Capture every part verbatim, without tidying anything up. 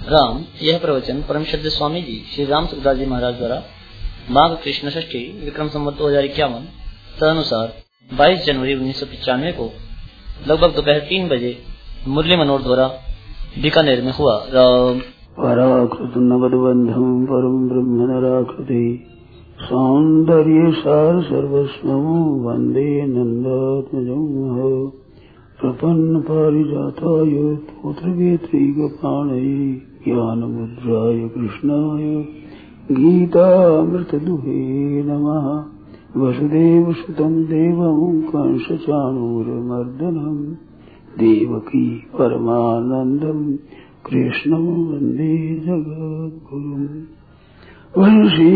राम यह प्रवचन परम श्रद्धेय स्वामी जी श्री राम सुखदास जी महाराज द्वारा माघ कृष्ण षष्ठी विक्रम संवत दो हजार इक्यावन तदनुसार बाईस जनवरी उन्नीस सौ पिचानवे को लगभग दोपहर तीन बजे मुरली मनोहर द्वारा बीकानेर में हुआ। राम पराकृत नवदबंधम परम ब्रह्म नराकृति सौंदर्य सार सर्वस्वं वंदे नंदात्मजं प्रपन्न पारिजाताय पुत्रवेत्रैकपाणये ज्ञानमुद्राय कृष्णाय गीतामृतदुहे नमः। वसुदेवसुतं देवं कंसचाणूरमर्दनं देवकी परमानन्दं कृष्णं वन्दे जगद्गुरुम्। वंशी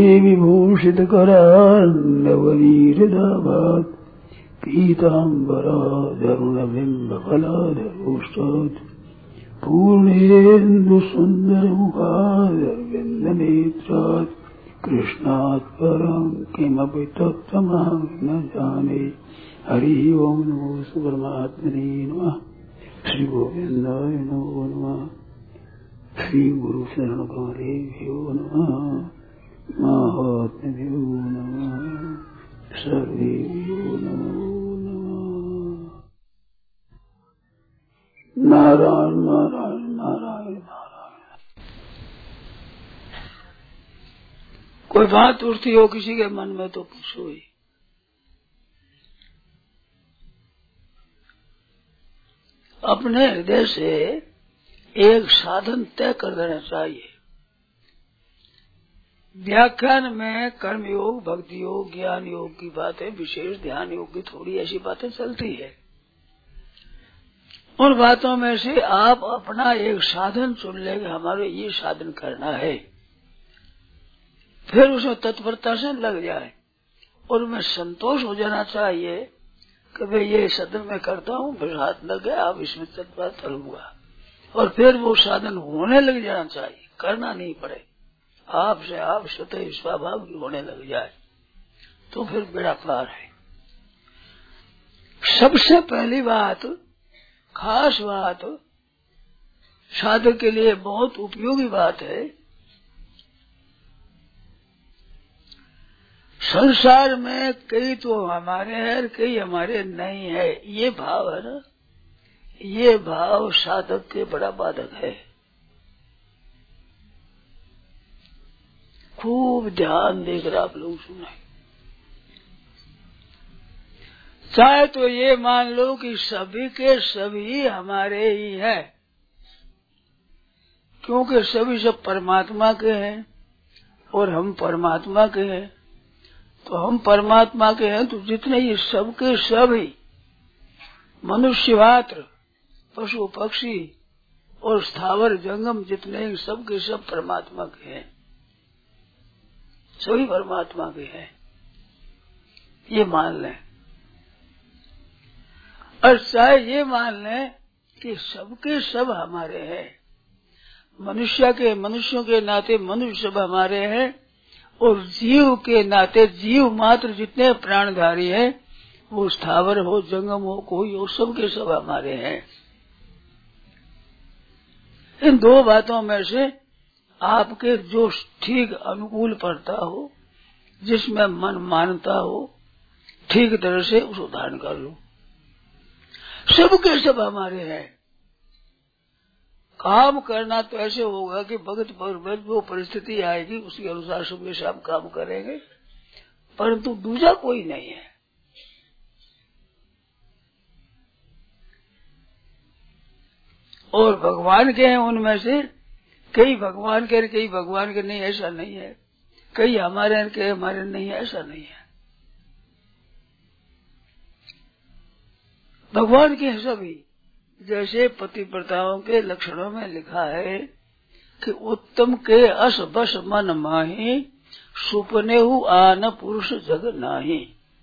विभूषितकरान्नवनीहृदाभात् पीताम्बराधरुणबिम्बफलाधरोष्टात् पूर्णेन्दुसुन्दरमुखादरविन्दनेत्रात् कृष्णात् परं किमपि तत्त्वमहं न जाने। हरि ओम नमो परमात्मने नमः। श्री गोविंदाय नमो नमः। श्री गुरु शरण गौरेभ्यो नमः। महात्म्यो नमः। सर्वेभ्यो नमो नमः। नारायण नारायण नारायण नारायण। कोई बात उठती हो किसी के मन में तो पूछो ही। अपने हृदय से एक साधन तय कर देना चाहिए। व्याख्यान में कर्म योग, भक्ति योग, ज्ञान योग की बातें, विशेष ध्यान योग की थोड़ी ऐसी बातें चलती है। उन बातों में से आप अपना एक साधन चुन लेंगे, हमारे ये साधन करना है, फिर उसमें तत्परता से लग जाए और उसमें संतोष हो जाना चाहिए कि भाई ये साधन मैं करता हूँ, फिर हाथ लग गया, अब इसमें तत्परता लूंगा, और फिर वो साधन होने लग जाना चाहिए, करना नहीं पड़े, आपसे आप स्वतः स्वाभाविक होने लग जाए तो फिर बेड़ा पार है। सबसे पहली बात, खास बात, साधक के लिए बहुत उपयोगी बात है, संसार में कई तो हमारे हैं, कई हमारे नहीं है, ये भाव है ना, ये भाव साधक के बड़ा बाधक है। खूब ध्यान देकर आप लोग सुने। चाहे तो ये मान लो कि सभी के सभी हमारे ही है, क्योंकि सभी सब परमात्मा के हैं और हम परमात्मा के हैं। तो हम परमात्मा के हैं तो जितने ये सबके सभी मनुष्य मात्र, पशु पक्षी और स्थावर जंगम जितने सबके सब परमात्मा के हैं, सभी परमात्मा के हैं, ये मान लें। और चाहे ये मान लें कि सबके सब हमारे हैं, मनुष्य के मनुष्यों के नाते मनुष्य सब हमारे हैं, और जीव के नाते जीव मात्र जितने प्राणधारी हैं, वो स्थावर हो जंगम हो कोई हो, सबके सब हमारे हैं। इन दो बातों में से आपके जो ठीक अनुकूल पड़ता हो, जिसमें मन मानता हो, ठीक तरह से उसको धारण कर लो। सबके सब हमारे हैं। काम करना तो ऐसे होगा कि भगत पर जो परिस्थिति आएगी उसके अनुसार सबके सब काम करेंगे, परंतु दूसरा कोई नहीं है। और भगवान के हैं, उनमें से कई भगवान के कई भगवान के नहीं, ऐसा नहीं है। कई हमारे के हमारे नहीं, ऐसा नहीं है। भगवान के हैं सभी। जैसे पतिव्रताओं के लक्षणों में लिखा है कि उत्तम के अस बस मन माही, सुपनेहु आन पुरुष जग नाही।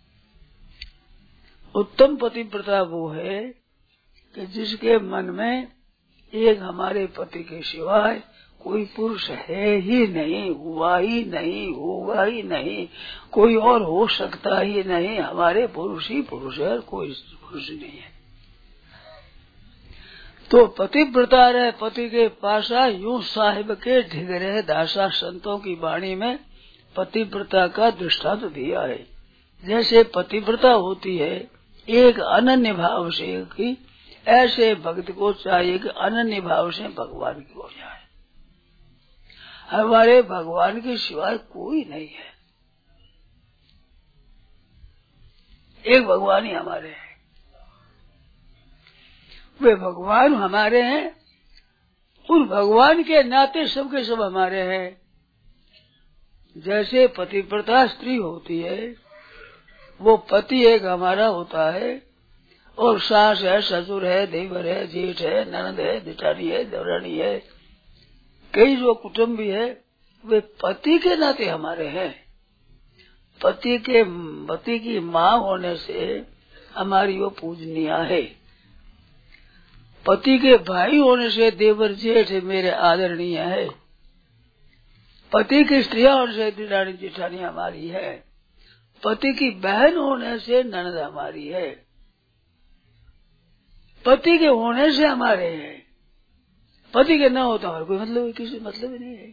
उत्तम पतिव्रता वो है कि जिसके मन में एक हमारे पति के सिवाय कोई पुरुष है ही नहीं, हुआ ही नहीं, होगा ही नहीं, कोई और हो सकता ही नहीं। हमारे पुरुष ही पुरुष है, कोई पुरुष नहीं है। तो पतिव्रता रहे पति के पासा, यूं साहिब के ढिग रहे दासा। संतों की वाणी में पतिव्रता का दृष्टांत दिया है। जैसे पतिव्रता होती है एक अनन्य भाव से की, ऐसे भक्त को चाहिए कि अनन्य भाव से भगवान की हो जाए। हमारे भगवान के सिवाय कोई नहीं है, एक भगवान ही हमारे हैं। वे भगवान हमारे हैं, उन भगवान के नाते सबके सब हमारे हैं। जैसे पतिव्रता स्त्री होती है, वो पति एक हमारा होता है, और सास है, ससुर है, देवर है, जेठ है, ननद है, जेठानी है, देवरानी है, कई जो कुटुंबी है, वे पति के नाते हमारे हैं। पति के पति की माँ होने से हमारी वो पूजनीय है। पति के भाई होने से देवर जेठ मेरे आदरणीय है। पति की स्त्रियां होने से दिरानी जेठानी हमारी है। पति की बहन होने से ननद हमारी है। पति के होने से हमारे हैं, पति के न होता हमारा कोई मतलब किसी मतलब ही नहीं है।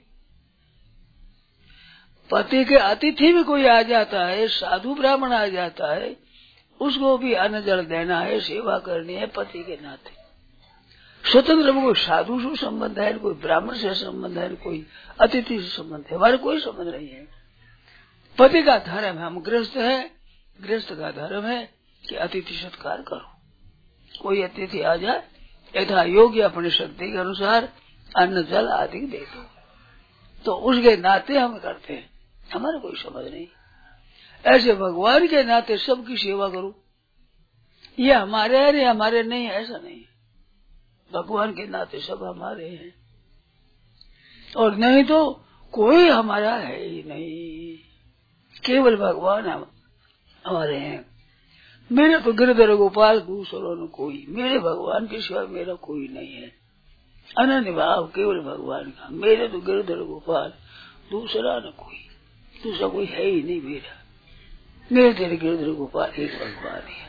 पति के अतिथि भी कोई आ जाता है, साधु ब्राह्मण आ जाता है, उसको भी अन्न जल देना है, सेवा करनी है पति के नाते। स्वतंत्र में कोई साधु से संबंध है, कोई ब्राह्मण से संबंध है, कोई अतिथि से संबंध है, हमारे कोई संबंध नहीं है। पति का धर्म है, हम गृहस्थ है, गृहस्थ का धर्म है कि अतिथि सत्कार करो। कोई अतिथि आ जाए यथा योग्य अपनी शक्ति के अनुसार अन्न जल आदि दे दो, तो उसके नाते हम करते हैं, हमारा कोई समझ नहीं। ऐसे भगवान के नाते सबकी सेवा करो, ये हमारे हैं ये हमारे नहीं है, ऐसा नहीं। भगवान के नाते सब हमारे हैं, और नहीं तो कोई हमारा है ही नहीं, केवल भगवान हम हमारे हैं। मेरे तो गिरधर गोपाल दूसरों ने कोई, मेरे भगवान के सिवा मेरा कोई नहीं है। अनन्य भाव केवल भगवान का, मेरे तो गिरधर गोपाल दूसरा न कोई, दूसरा कोई है ही नहीं मेरा। मेरे तेरे गिरधर गोपाल एक भगवान है।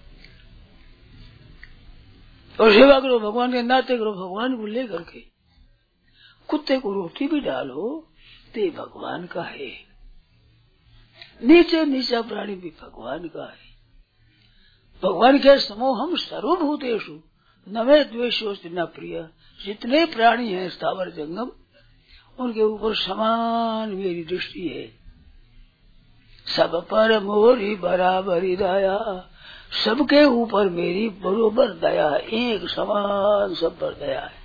और सेवा करो भगवान के नाते करो, भगवान को लेकर के। कुत्ते को रोटी भी डालो तो ये भगवान का है। नीचे नीचा प्राणी भी भगवान का है। भगवान के समूह हम सर्वभूतेषु नवे द्वेषोस्ति न प्रिय। जितने प्राणी हैं स्थावर जंगम, उनके ऊपर समान मेरी दृष्टि है। सब पर मोरी बराबरी दया, सबके ऊपर मेरी बरोबर दया है, एक समान सब पर दया है।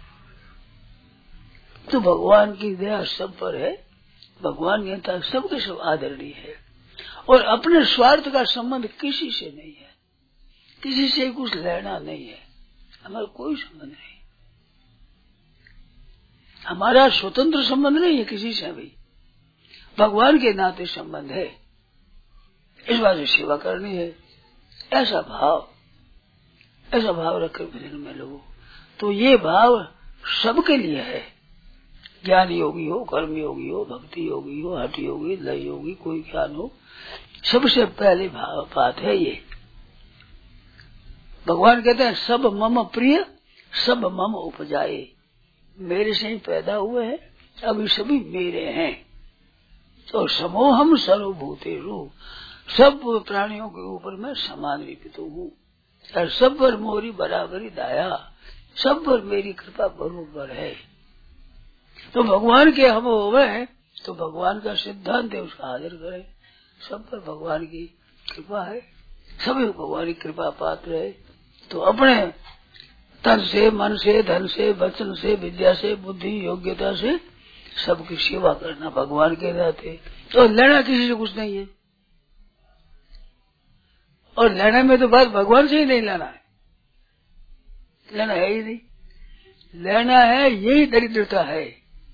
तो भगवान की दया सब पर है, भगवान के तक सबके सब आदरणीय है। और अपने स्वार्थ का संबंध किसी से नहीं है, किसी से कुछ लेना नहीं है, हमारा कोई संबंध नहीं। हमारा स्वतंत्र संबंध नहीं है किसी से भी, भगवान के नाते संबंध है। इस बात से सेवा करनी है, ऐसा भाव ऐसा भाव रखकर भजन में लोगों, तो ये भाव सबके लिए है। ज्ञान योगी हो, कर्म योगी हो, भक्ति योगी हो, हठ योगी, लय योगी, कोई ज्ञान हो, सबसे पहले भाव बात है ये। भगवान कहते हैं सब मम प्रिय सब मम उपजाए, मेरे से ही पैदा हुए हैं, अभी सभी मेरे हैं। तो समोहम सर्वभूतेषु, सब प्राणियों के ऊपर मैं समान विपित हूँ, और सब पर मोरी बराबरी दया, सब पर मेरी कृपा बरोबर है। तो भगवान के हम हुए हैं, तो भगवान का सिद्धांत है, उसका आदर करें। सब पर भगवान की कृपा है, सभी भगवान की कृपा पात्र है। तो अपने तन से, मन से, धन से, वचन से, विद्या से, बुद्धि योग्यता से सबकी सेवा करना भगवान के नाते। तो लेना किसी से कुछ नहीं है, और लेने में तो बात भगवान से ही नहीं लेना है, लेना है ही नहीं। लेना है यही दरिद्रता है,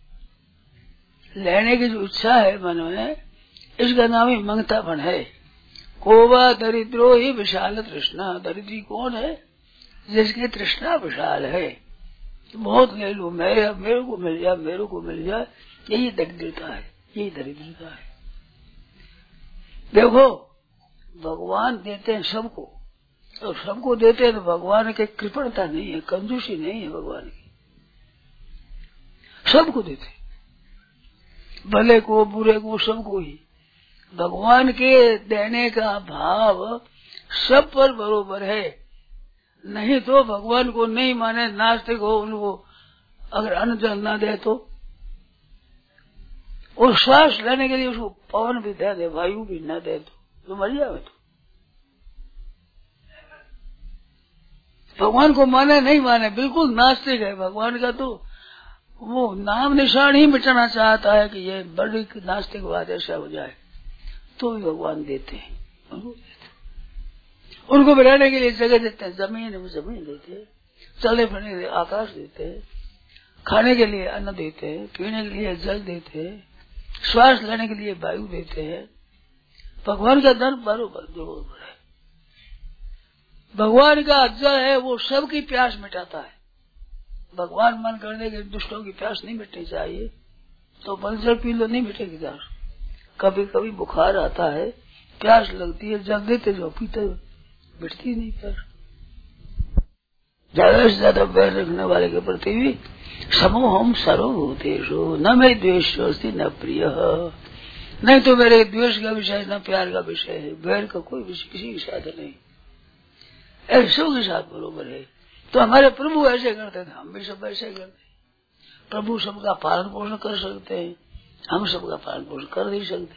लेने की जो इच्छा है मन में, इसका नाम ही मंगतापन है। कोवा दरिद्रो ही विशाल तृष्णा, दरिद्री कौन है? जिसकी तृष्णा विशाल है, बहुत ले लो, मेरे मेरे को मिल जाए, मेरे को मिल जाए, यही दरिद्रता है, यही दरिद्रता है। देखो भगवान देते हैं सबको, तो सबको देते हैं तो भगवान की कृपणता नहीं है, कंजूसी नहीं है भगवान की, सबको देते, भले को बुरे को सबको ही। भगवान के देने का भाव सब पर बरोबर है, नहीं तो भगवान को नहीं माने, नास्तिक हो, उनको अगर अन्न जल ना दे तो, और श्वास लेने के लिए उसको पवन भी दे दे, वायु भी न दे तो, तो मर जाए। तो भगवान को माने नहीं माने, बिल्कुल नास्तिक है भगवान का, तो वो नाम निशान ही मिटाना चाहता है कि ये बड़ी नास्तिकवाद ऐसा हो जाए, तो भी भगवान देते हैं, उनको देते हैं। उनको रहने के लिए जगह देते हैं, जमीन वो जमीन देते हैं, चलने फिरने के लिए आकाश देते हैं, खाने के लिए अन्न देते हैं, पीने के लिए जल देते हैं, श्वास लेने के लिए वायु देते हैं। भगवान का धर्म बरोबर बरोबर है। भगवान का जल है वो सबकी प्यास मिटाता है। भगवान मन करने के दुष्टों की प्यास नहीं मिटनी चाहिए, तो बल जल पी लो, नहीं मिटेगी प्यास। कभी कभी बुखार आता है, प्यास लगती है, जल देते जो पीते मिटती नहीं प्यास। ज्यादा से ज्यादा बैर रखने वाले के प्रति भी समूहम सर्वभूतेषु न मैं द्वेषोस्ति न प्रिय, नहीं तो मेरे द्वेष का विषय न प्यार का विषय है, बैर का कोई विषय किसी के साथ नहीं, ऐसों के साथ बरोबर है। तो हमारे प्रभु ऐसे करते थे, हम भी सब ऐसे करते। प्रभु सबका पालन पोषण कर सकते हैं, हम सबका पालन पोषण कर नहीं सकते,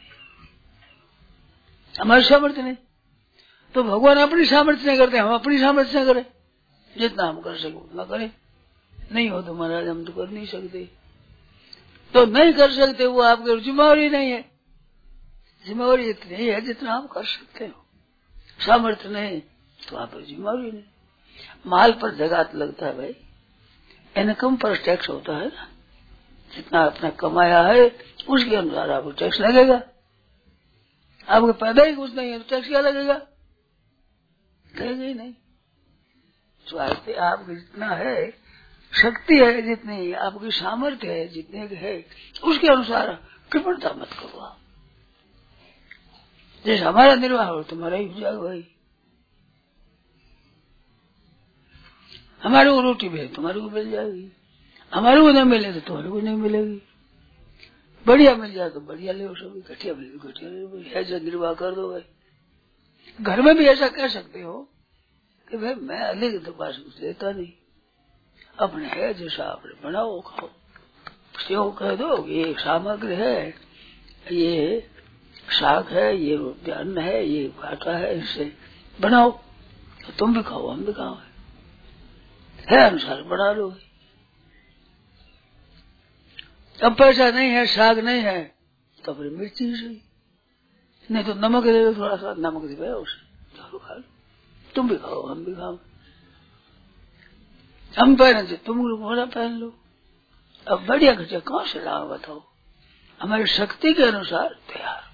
हमारी सामर्थ्य नहीं। तो भगवान अपनी सामर्थ्य नहीं करते, हम अपनी सामर्थ्य से करें, जितना हम कर सके उतना करें। नहीं हो तो महाराज हम तो कर नहीं सकते, तो नहीं कर सकते वो आपकी जिम्मेवारी नहीं है। जिम्मेवारी इतनी ही है जितना आप कर सकते हो, सामर्थ्य नहीं तो आप जिम्मेवारी नहीं। माल पर जगात लगता है भाई, इनकम पर टैक्स होता है ना, जितना आपने कमाया है उसके अनुसार आपको टैक्स लगेगा। आपके पैदा ही कुछ नहीं है तो टैक्स क्या लगेगा, लगेगा ही नहीं। तो आपके जितना है, शक्ति है जितनी, आपकी सामर्थ्य है जितने है, उसके अनुसार कृपणता मत करो आप। जैसे हमारा निर्वाह हो तुम्हारा ही हो जाएगा भाई, हमारे को रोटी मिले तुम्हारे को मिल जाएगी, हमारे को नहीं मिले तो तुम्हारे को नहीं मिलेगी। बढ़िया मिल जाए तो बढ़िया ले, सभी घटिया मिले तो घटिया ले, ऐसा निर्वाह कर दो भाई। घर में भी ऐसा कह सकते हो कि भाई मैं अलग तो पास कुछ लेता नहीं, अपने है जैसा आपने बनाओ खाओ। सेव कह दो ये सामग्री है, ये साग है, ये अन्न है, ये आटा है, इससे बनाओ तो तुम भी खाओ हम भी खाओ, है अनुसार बना लो। अब पैसा नहीं है, साग नहीं है, तो फिर मिर्ची ही सही, नहीं तो नमक दे दो थोड़ा सा, नमक दे दो चलो खा लो, तुम भी खाओ हम भी खाओ। हम पहने थे तुम लोग मोड़ा पहन लो। अब बढ़िया घटिया कौन से लाभ बताओ, हमारी शक्ति के अनुसार तैयार।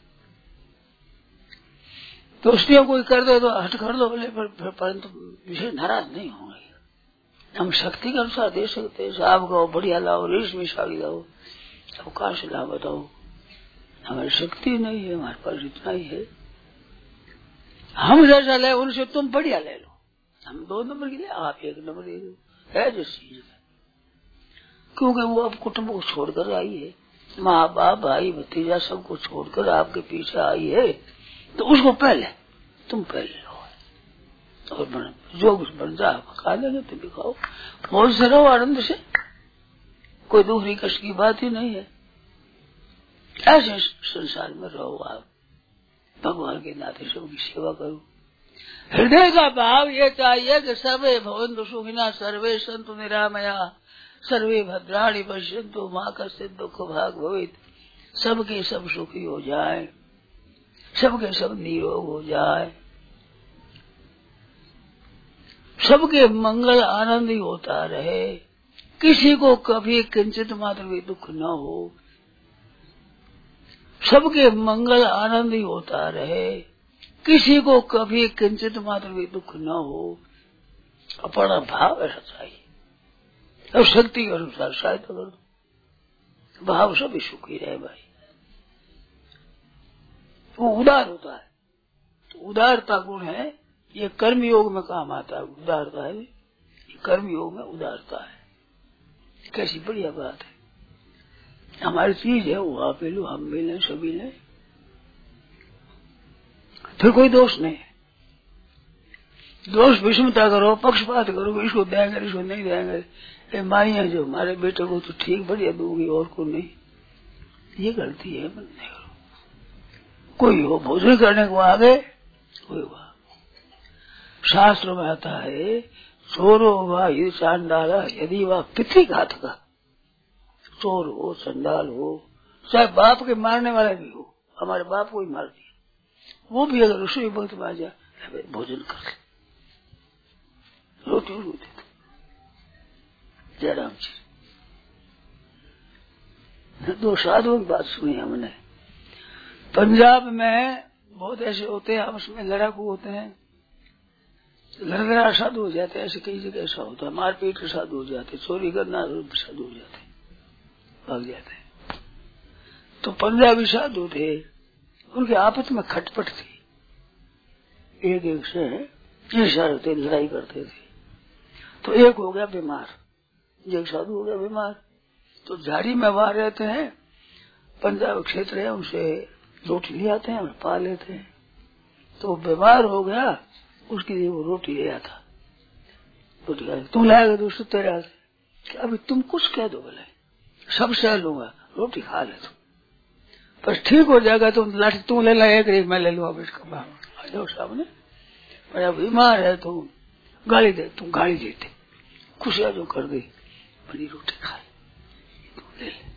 तो उसने कोई कर दो तो हट कर दो बोले, परंतु विशेष नाराज नहीं होंगे। हम शक्ति के अनुसार दे सकते हैं, साहब गाओ बढ़िया लाओ, रेशमी साड़ी लाओ, अब कहाँ से लाभ बताओ, हमारी शक्ति नहीं है, हमारे पास इतना ही है। हम जैसा ले उनसे तुम बढ़िया ले लो, हम दो नंबर की ले, आप एक नंबर दे दो, है जिस चीज में। क्योंकि वो अब कुटुंब को छोड़कर आई है, माँ बाप भाई भतीजा सबको छोड़कर आपके पीछे आई है, तो उसको पहले तुम पहले लो और बन, जो कुछ बन जाए खा लेंगे, तुम भी खाओ, मौज से रहो, आनंद से, कोई दूसरी कष्ट की बात ही नहीं है। ऐसे संसार में रहो आप, भगवान के नाते सबकी सेवा करो। हृदय का भाव ये चाहिए कि सर्वे भवन्तु सुखिनः, सर्वे सन्तु निरामया, सर्वे भद्राणि पश्यन्तु मा कश्चित् दुःख भाग् भवेत्। सबके सब सुखी हो जाए, सबके सब निरोग हो जाए, सबके मंगल आनंद ही होता रहे, किसी को कभी किंचित मात्र भी दुख न हो, सबके मंगल आनंद ही होता रहे, किसी को कभी किंचित मात्र भी दुख न हो। अपना भाव ऐसा चाहिए, और शक्ति के अनुसार शायद कर भाव सभी सुखी रहे भाई। वो उदार होता है, तो उदारता गुण है ये कर्म योग में काम आता है, उदारता है। ये कर्म योग में उदारता है। कैसी बढ़िया बात है। हमारी चीज है, वो आप ले लो, हम भी लें, सभी लें, फिर कोई दोष नहीं है। दोष विषमता करो, पक्षपात करो, इसको देंगे इसको नहीं देंगे, ये माइया जो हमारे बेटे को तो ठीक बढ़िया दूंगी और को नहीं, ये गलती है। बंद नहीं करो। कोई हो भोजन करने को आगे, कोई हुआ। शास्त्रों में आता है, चोरो हुआ ये चांडाला यदि वह पितृघात का, चोर हो, चंडाल हो, चाहे बाप के मारने वाला भी हो, हमारे बाप को ही मार दिया, वो भी अगर रसोई वक्त में आ जाए, भोजन कर ले, रोटी रोटी दे, जयराम जी। दो साधुओं की बात सुनी हमने। पंजाब में बहुत ऐसे होते हैं, आपस में लड़ाकू होते हैं, लड़ना साधु हो जाते हैं। ऐसे कई जगह ऐसा होता है, मारपीट के साधु हो जाते, चोरी करना साधु हो जाते, भाग जाते हैं। तो पंजाबी साधु थे, उनके आपस में खटपट थी, एक एक से ईर्ष्या थे, लड़ाई करते थे। तो एक हो गया बीमार, एक साधु हो गया बीमार। तो झाड़ी में वहां रहते हैं, पंजाब क्षेत्र है, उनसे रोटी ले आते हैं और पा लेते हैं। तो बीमार हो गया, उसके लिए वो रोटी ले आता, रोटी खा, तुम लाएगा तो सुते रहा, अभी तुम कुछ कह दो, बोले सब सह लूंगा, रोटी खा ले तुम, पर ठीक हो जाएगा तुम लाठी तुम ले ला, एक मैं ले लूंगा, इसका आ जाओ सामने, बड़ा बीमार है तो गाली दे, तुम गाली देते, खुशियां जो कर दी, बड़ी रोटी खा ले, तुम ले ले,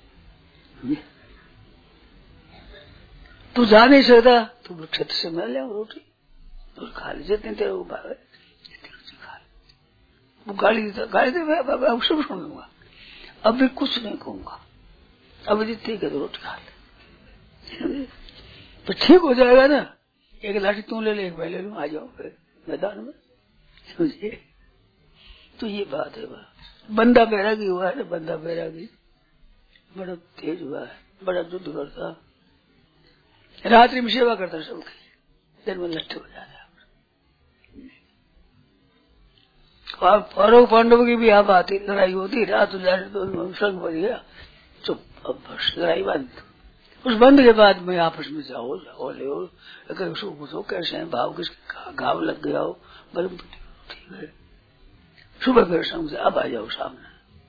तू जा नहीं सकता, तुम छत से मैं ले रोटी तो खा ले, जितने तेरे को भावे खा ले। वो गाली देता, गाली दे, मैं सब सुन लूंगा, अभी कुछ नहीं कहूंगा, अभी जितनी है तो रोटी खा ले, तो ठीक हो जाएगा ना। एक लाठी तू ले ले, एक मैं ले लूं, आ जाओ फिर मैदान में, समझिए। तो ये बात है। वह बंदा बैरागी हुआ है ना, बंदा बैरागी बड़ा तेज हुआ है, बड़ा युद्ध करता, रात्रि में सेवा करता सबकी, दिन में लट्ठे हो जाता। कौरव पांडव की भी आप आती, लड़ाई होती, रात जाने तो संग बन गया, चुप, अब बस लड़ाई बंद। उस बंद के बाद में आपस में जाओ जाओ ले, अगर उसको पूछो कैसे हैं भाव, किसके घाव लग गया हो, बल ठीक है, सुबह फिर संग से अब आ जाओ सामने।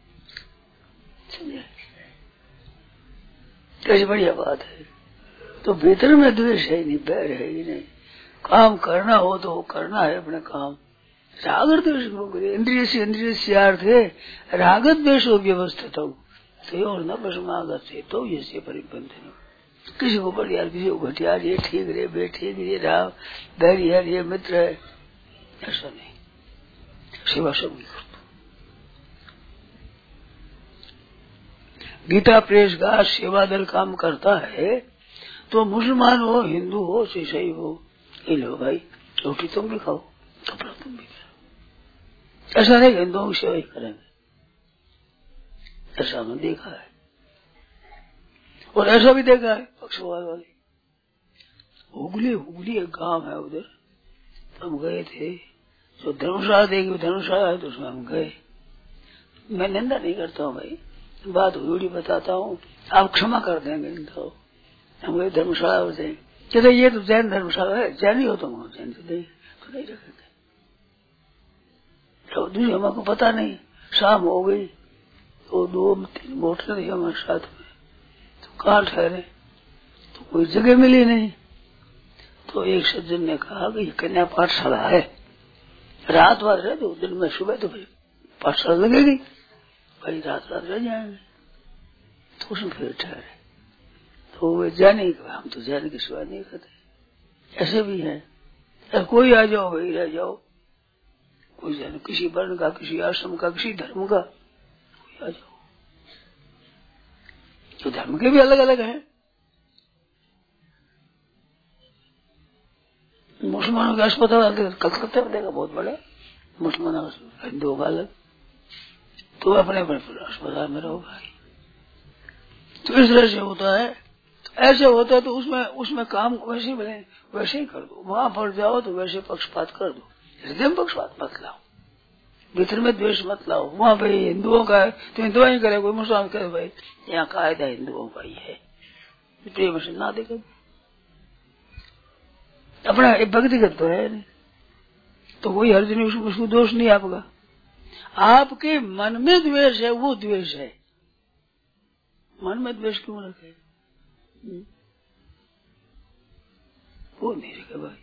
कैसी बढ़िया बात है। तो भीतर में द्वेष है नहीं, बैर है ही नहीं, काम करना हो तो करना है अपने काम, राग द्वेष इंद्रिय से इंद्रिय से अर्थ है, रागत द्वेष व्यवस्थित हो और न बसमागत से तो ये से परिबंधन। किसी को बढ़िया, किसी को घटिया, ये ठीक रे, बे ठीक, ये राम बैरी है, ये मित्र है, ऐसा नहीं, सेवा सब भी करता। गीता प्रेस का सेवा दल काम करता है, तो मुसलमान हो, हिंदू हो, ईसाई हो, ये लो भाई रोटी तुम भी खाओ, कपड़ा तुम भी खाओ। ऐसा नहीं हिंदुओं की सेवा ही करेंगे, ऐसा हमने देखा है। और ऐसा भी देखा है पक्षवाद वाले, हुगली हुगली एक गांव है उधर, हम गए थे, तो धर्मशाला देखी, धर्मशाला है तो उसमें हम गए। मैं निंदा नहीं करता हूँ भाई, बात हुई बताता हूँ, आप क्षमा कर देंगे। तो हम गए धर्मशाला होते, कहते ये तो जैन धर्मशाला है, जैन हो तुम, जैन तो नहीं, तो नहीं रखेंगे। तो दूसरी हमको पता नहीं, शाम हो गई तो दो तीन मोटर थी हमारे साथ में, तो कहाँ ठहरे, तो कोई जगह मिली नहीं। तो एक सज्जन ने कहा कि ये कन्या पाठशाला है, रात भर रहे तो दिन में सुबह तो भाई पाठशाला लगेगी, भाई रात रात रह जाएंगे। तो उसमें फिर ठहरे, तो वे जाने हम तो जाने की सेवा नहीं करते, ऐसे भी है, कोई आ जाओ वही रह जाओ, कोई जाने किसी वर्ण का, किसी आश्रम का, किसी धर्म का, कोई आ जाओ। तो धर्म के भी अलग अलग हैं। मुसलमानों के अस्पताल कलकत्ता में देखा बहुत बड़ा, मुसलमानों का हिंदुओं का अलग, तो अपने अपने अस्पताल में रहो भाई। तो इस तरह से होता है। ऐसे होता तो उसमें उसमें काम वैसे ही बने, वैसे ही कर दो। वहां पर जाओ तो वैसे पक्षपात कर दो, हृदय में पक्षपात मत लाओ, भीतर में द्वेष मत लाओ। वहां भाई हिंदुओं का है तो हिंदुआ ही करे, कोई मुसलमान करे भाई यहाँ कायदा हिंदुओं का ही है, प्रेम से ना देखे। अपना व्यक्तिगत तो है नहीं, तो कोई हर्ज नहीं, उसको, उसको दोष नहीं आपका। आपके मन में द्वेष है, वो द्वेष है। मन में द्वेष क्यों रखे? वो नहीं रखे भाई।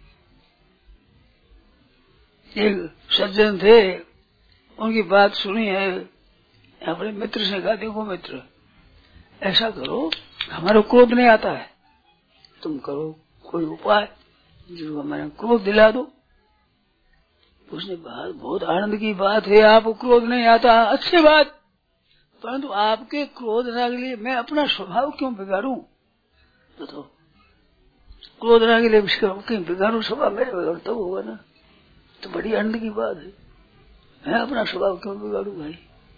एक सज्जन थे, उनकी बात सुनी है, अपने मित्र से कहा, देखो मित्र, ऐसा करो, हमारा क्रोध नहीं आता है, तुम करो कोई उपाय जो हमारा क्रोध दिला दो। उसने बात, बहुत आनंद की बात है, आपको क्रोध नहीं आता, अच्छी बात, परंतु आपके क्रोध के लिए मैं अपना स्वभाव क्यों बिगाड़ू? तो क्रोध के लिए क्यों बिगाड़ू स्वभाव? मेरे बिगाड़ तो होगा ना, तो बड़ी आनंद की बात है, मैं अपना स्वभाव क्यों बिगाड़ू भाई?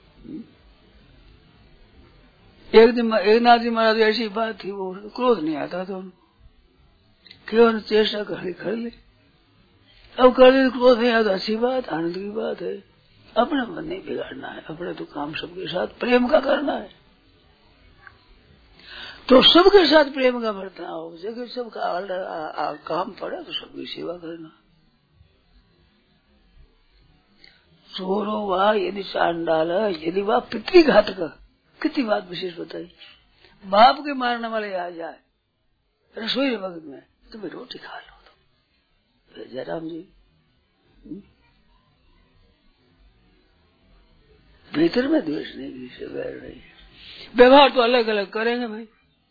एक दिन एक नाथ जी महाराज ऐसी बात थी, वो क्रोध नहीं आता तो केवल चेष्टा कर कर ले, अब कर ले क्रोध नहीं आता, अच्छी बात, आनंद की बात है। अपना मन नहीं बिगाड़ना है, अपने तो काम सबके साथ प्रेम का करना है, तो सबके साथ प्रेम का बरतना हो। जगह सबका काम पड़ा तो सबकी सेवा करना। चोरो वा यदि चांडाल यदि वह पितृघात का, कितनी बात विशेष बताई। बाप के मारने वाले आ जाए रसोई वक्त में, तुम्हें रोटी खा लो तो जयराम जी, भीतर में द्वेष नहीं, किसी वैर नहीं। व्यवहार तो अलग अलग करेंगे भाई,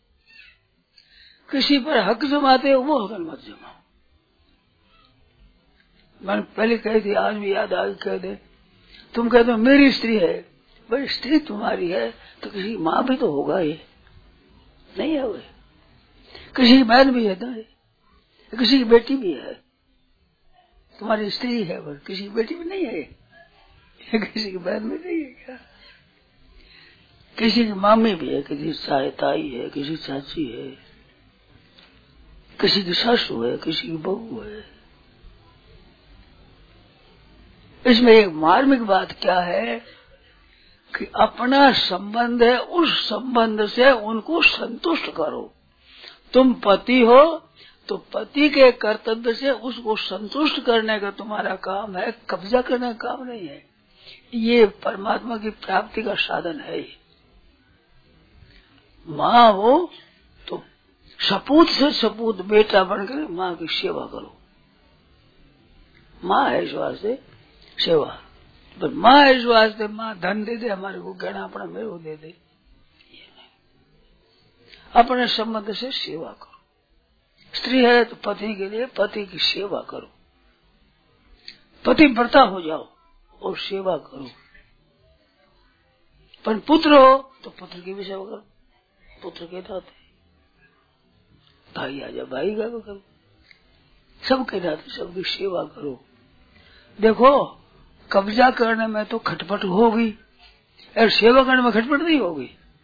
किसी पर हक जमाते हो वो हक मत जमाओ। मैंने पहले कही थी, आज भी याद आज कह दे, तुम कहते हो मेरी स्त्री है, भाई स्त्री तुम्हारी है तो किसी माँ भी तो होगा, ये नहीं है, वे किसी की बहन भी है ना, किसी की बेटी भी है, तुम्हारी स्त्री है पर किसी की बेटी भी नहीं है, किसी की बहन भी नहीं है क्या? किसी की मामी भी है, किसी की ताई है, किसी की चाची है, किसी की सासू है, किसी की बहू है। इसमें एक मार्मिक बात क्या है कि अपना संबंध है, उस संबंध से उनको संतुष्ट करो। तुम पति हो तो पति के कर्तव्य से उसको संतुष्ट करने का तुम्हारा काम है, कब्जा करने का काम नहीं है। ये परमात्मा की प्राप्ति का साधन है। माँ हो तो सपूत से सपूत बेटा बनकर माँ की सेवा करो। माँ है इस वास्ते सेवा, पर माँ है इस वास्ते माँ धन दे दे, हमारे को गहना अपना मेरे को दे दे, ये नहीं। अपने संबंध से सेवा करो। स्त्री है तो पति के लिए पति की सेवा करो, पति व्रता हो जाओ और सेवा करो। पर पुत्र हो तो पुत्र की भी सेवा करो, पुत्र के नाते। भाई आजा भाई का करो, सबके नाते सबकी सेवा करो। देखो कब्जा करने में तो खटपट होगी और सेवा करने में खटपट नहीं होगी।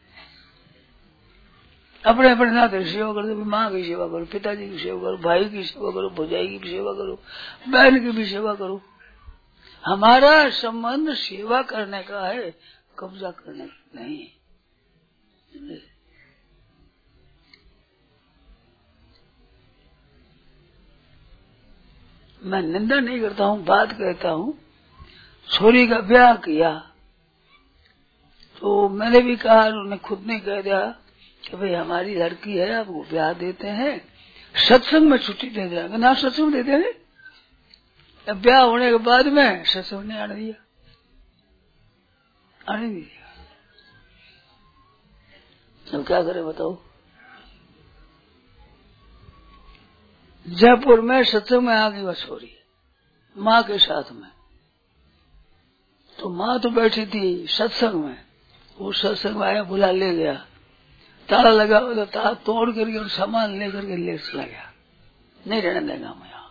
अपने अपने नाते सेवा कर दो, माँ की सेवा करो, पिताजी की सेवा करो, भाई की सेवा करो, भौजाई की भी सेवा करो, बहन की भी सेवा करो। हमारा संबंध सेवा करने का है, कब्जा करने का नहीं। मैं निंदा नहीं करता हूँ, बात कहता हूँ। छोरी का ब्याह किया तो मैंने भी कहा, उन्होंने खुद ने कह दिया कि भाई हमारी लड़की है, आपको ब्याह देते हैं, सत्संग में छुट्टी दे देंगे ना, सत्संग दे देंगे। अब ब्याह होने के बाद में सत्संग ने आने दिया, आने नहीं दिया। अब क्या करे बताओ। जयपुर में सत्संग में आ गई वह छोरी माँ के साथ में, तो माँ तो बैठी थी सत्संग में, वो सत्संग में आया, बुला ले गया, ताला लगा हुआ, ताला तोड़ करके और सामान लेकर के ले चला गया, नहीं रहने देगा मैं यहाँ।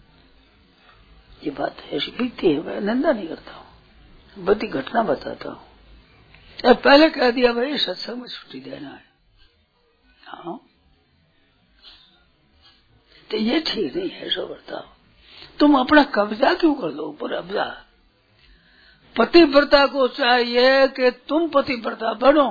ये बात ऐसी बीतती है, मैं निंदा नहीं करता हूँ, बड़ी घटना बताता हूँ। पहले कह दिया भाई सत्संग में छुट्टी देना है। हाँ तो ये ठीक नहीं है। सो बर्ताव तुम अपना कब्जा क्यों कर लो ऊपर अब्जा। पतिव्रता को चाहिए कि तुम पतिव्रता बनो,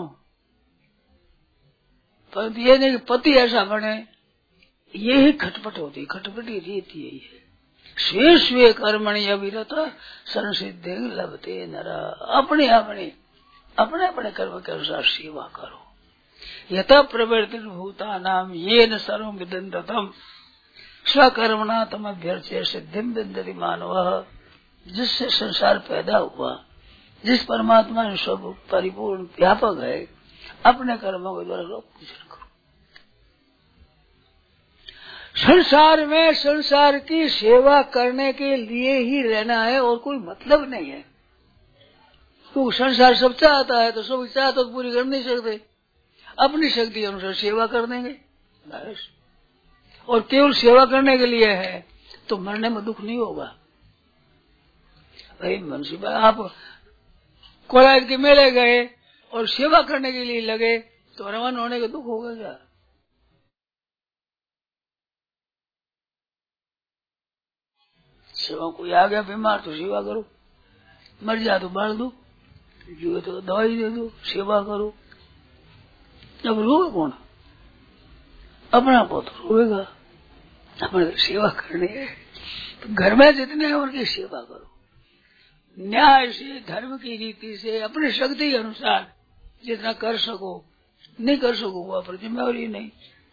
परंतु ये नहीं कि पति ऐसा बने। ये ही खटपट होती, खटपटी रीति यही है। स्वे स्वे कर्मणि अविरत संसिद्धि लभते नरा। अपने अपने अपने अपने कर्म के अनुसार सेवा करो। यथा प्रवृत्ति भूता नाम ये न सर्व विदंतम स्वकर्मणा तम अभ्यर्च्य सिद्धि विन्दति मानव। जिससे संसार पैदा हुआ, जिस परमात्मा ने सब परिपूर्ण व्यापक है, अपने कर्मों के द्वारा लोग पूजन करो। संसार में संसार की सेवा करने के लिए ही रहना है और कोई मतलब नहीं है। क्योंकि संसार सब चाहता है तो सब इच्छा तो पूरी कर नहीं सकते, अपनी शक्ति अनुसार सेवा कर देंगे बस। और केवल सेवा करने के लिए है तो मरने में दुख नहीं होगा। भाई मुंशी भाई आप कोलायत के मेले गए और सेवा करने के लिए लगे तो रवाना होने का दुख होगा क्या? सेवा कोई आ गया बीमार तो सेवा करो, मर जा तो बाढ़ दो, जो तो दवाई दे दो, सेवा करो। अब रोए कौन? अपना पुत्र रोएगा। अपने सेवा करनी है तो घर में जितने हैं उनकी सेवा करो, न्याय से धर्म की रीति से अपनी शक्ति के अनुसार जितना कर सको। नहीं कर सको वो पर जिम्मेवारी नहीं,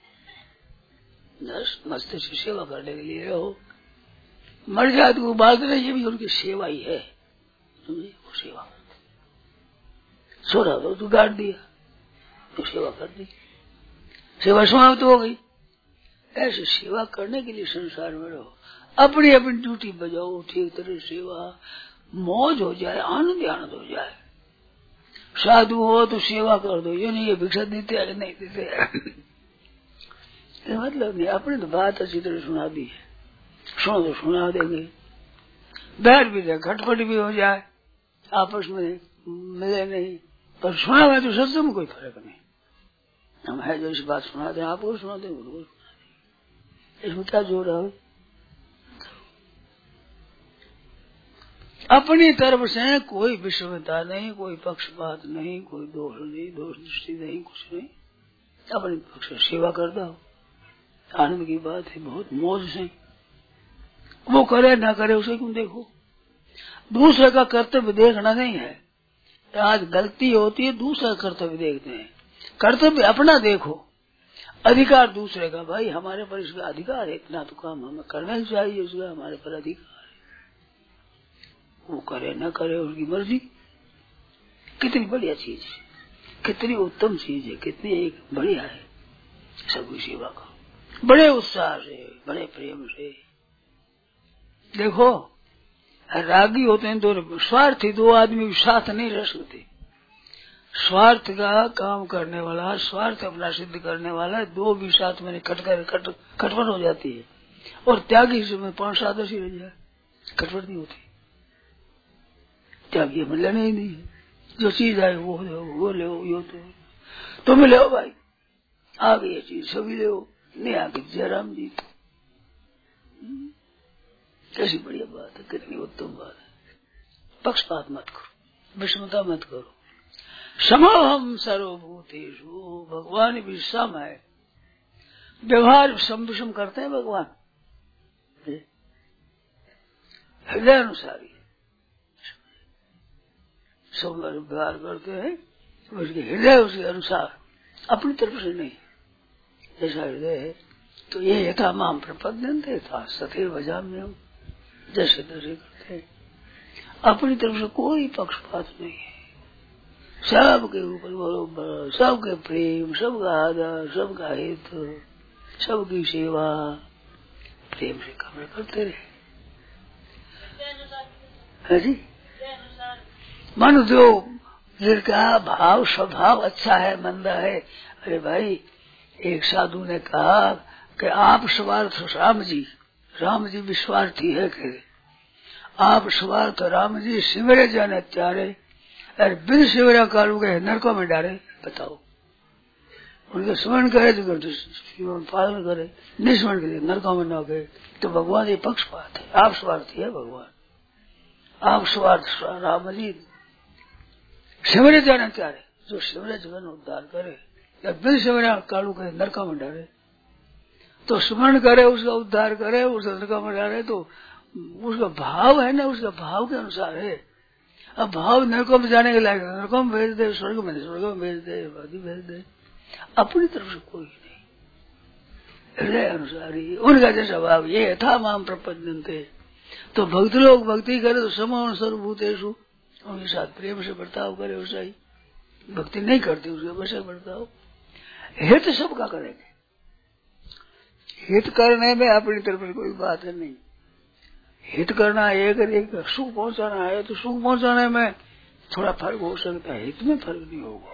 बस मस्त से सेवा करने के लिए रहो। मर जाए तो बात नहीं, ये भी उनकी सेवा ही है। वो सेवा सो रहा तो तू गाड़ दिया तो सेवा कर दी, सेवा समाप्त हो गई। ऐसे सेवा करने के लिए संसार में रहो, अपनी अपनी ड्यूटी बजाओ ठीक तरह। सेवा मौज हो जाए, आनंद आनंद हो जाए। साधु हो तो सेवा कर दो, ये नहीं ये भिक्षा देते है नहीं देते मतलब नहीं। अपनी तो बात अच्छी तरह सुना दी है, सुनो तो सुना देंगे। बैठ भी जाए, खटपट भी हो जाए, आपस में मिले नहीं, पर सुना हुआ तो सत्संग में कोई फर्क नहीं। हम है जो इस बात सुना दे, आपको सुना दे, उनको सुना दे, इसमें क्या जोड़ है? अपनी तरफ से कोई विषमता नहीं, कोई पक्षपात नहीं, कोई दोष नहीं, दोष दृष्टि नहीं, कुछ नहीं। अपने पक्ष से सेवा करता हो, आनंद की बात है, बहुत मौज से। वो करे ना करे उसे क्यों देखो? दूसरे का कर्तव्य देखना नहीं है। आज गलती होती है, दूसरा कर्तव्य देखते हैं। कर्तव्य अपना देखो, अधिकार दूसरे का। भाई हमारे पर इसका अधिकार है, इतना तो काम हमें करना ही चाहिए, उसका हमारे पर अधिकार है। वो करे न करे उसकी मर्जी। कितनी बढ़िया चीज है, कितनी उत्तम चीज है, कितनी एक बढ़िया है। सबकी सेवा करो बड़े उत्साह से, बड़े प्रेम से। देखो रागी होते हैं दो, स्वार्थी दो आदमी साथ नहीं रह सकते। स्वार्थ का काम करने वाला, स्वार्थ अपना सिद्ध करने वाला, दो भी साथ में खटकर खट खटपट हो जाती है। और त्यागी में पांच सात ऐसी रह जाए, खटपट नहीं होती। त्यागी हमें लेना ही नहीं है, जो चीज आए वो ले, वो ले, यो तो तुम ले भाई, आ गई ये चीज सभी ले, नहीं आ गई जयराम जी। कैसी बढ़िया बात है, कितनी उत्तम बात है। पक्षपात मत करो, विषमता मत करो। समोहम सर्वभूतेषु, भगवान भी सम है। व्यवहार सम विषम करते हैं भगवान, हृदय अनुसार ही सब व्यवहार करते हैं। उसके हृदय उसके अनुसार, अपनी तरफ से नहीं। जैसा हृदय है तो ये यथा माम प्रपद्यन्ते था सथे वजाम्यहम्, जैसे तैसे करते हैं। अपनी तरफ से कोई पक्षपात नहीं है, सबके ऊपर बरोबर, सबके प्रेम, सबका आदर, सबका हित, सबकी सेवा प्रेम से कमर करते रहे। है जी, मन जो जिनका भाव स्वभाव अच्छा है मंदा है। अरे भाई एक साधु ने कहा कि आप स्वार्थ राम जी, राम जी विस्वार्थी है कि आप स्वार्थ राम जी शिवरे जाने चारे और बिन शिवरा कालू के नरकों में डाले। बताओ उनके स्मरण करे तो पालन करे, निस्मरण करे नरकों में न गए। तो भगवान ये पक्षपात है, आप स्वार्थी है भगवान, आप स्वार्थ राम जी सिमरे जाने चाहे, जो सिमरे जीवन उद्धार करे या बिन सिमरे कालू करे नरका में डाले, तो स्मरण करे उसका उद्धार करे, उसका नरका में डाले, तो उसका भाव है ना, उसका भाव के अनुसार है। अब भाव नरकों में जाने के लायक नरकों में भेज दे, स्वर्ग में स्वर्ग में भेज दे, वादी भेज दे, अपनी तरफ से कोई नहीं, हृदय अनुसार ही उनका जैसा भाव ये था माम प्रपद्यन्ते। तो भक्त लोग भक्ति करे तो समान सर्वभूतेषु, उनके साथ प्रेम से बर्ताव करे, वैसा ही भक्ति नहीं करती उसके वैसे बर्ताव। हित सबका करेंगे, हित करने में अपनी तरफ से कोई बात है नहीं। हित करना एक एक सुख पहुंचाना है तो सुख पहुंचाने में थोड़ा फर्क हो सकता है, हित में फर्क नहीं होगा।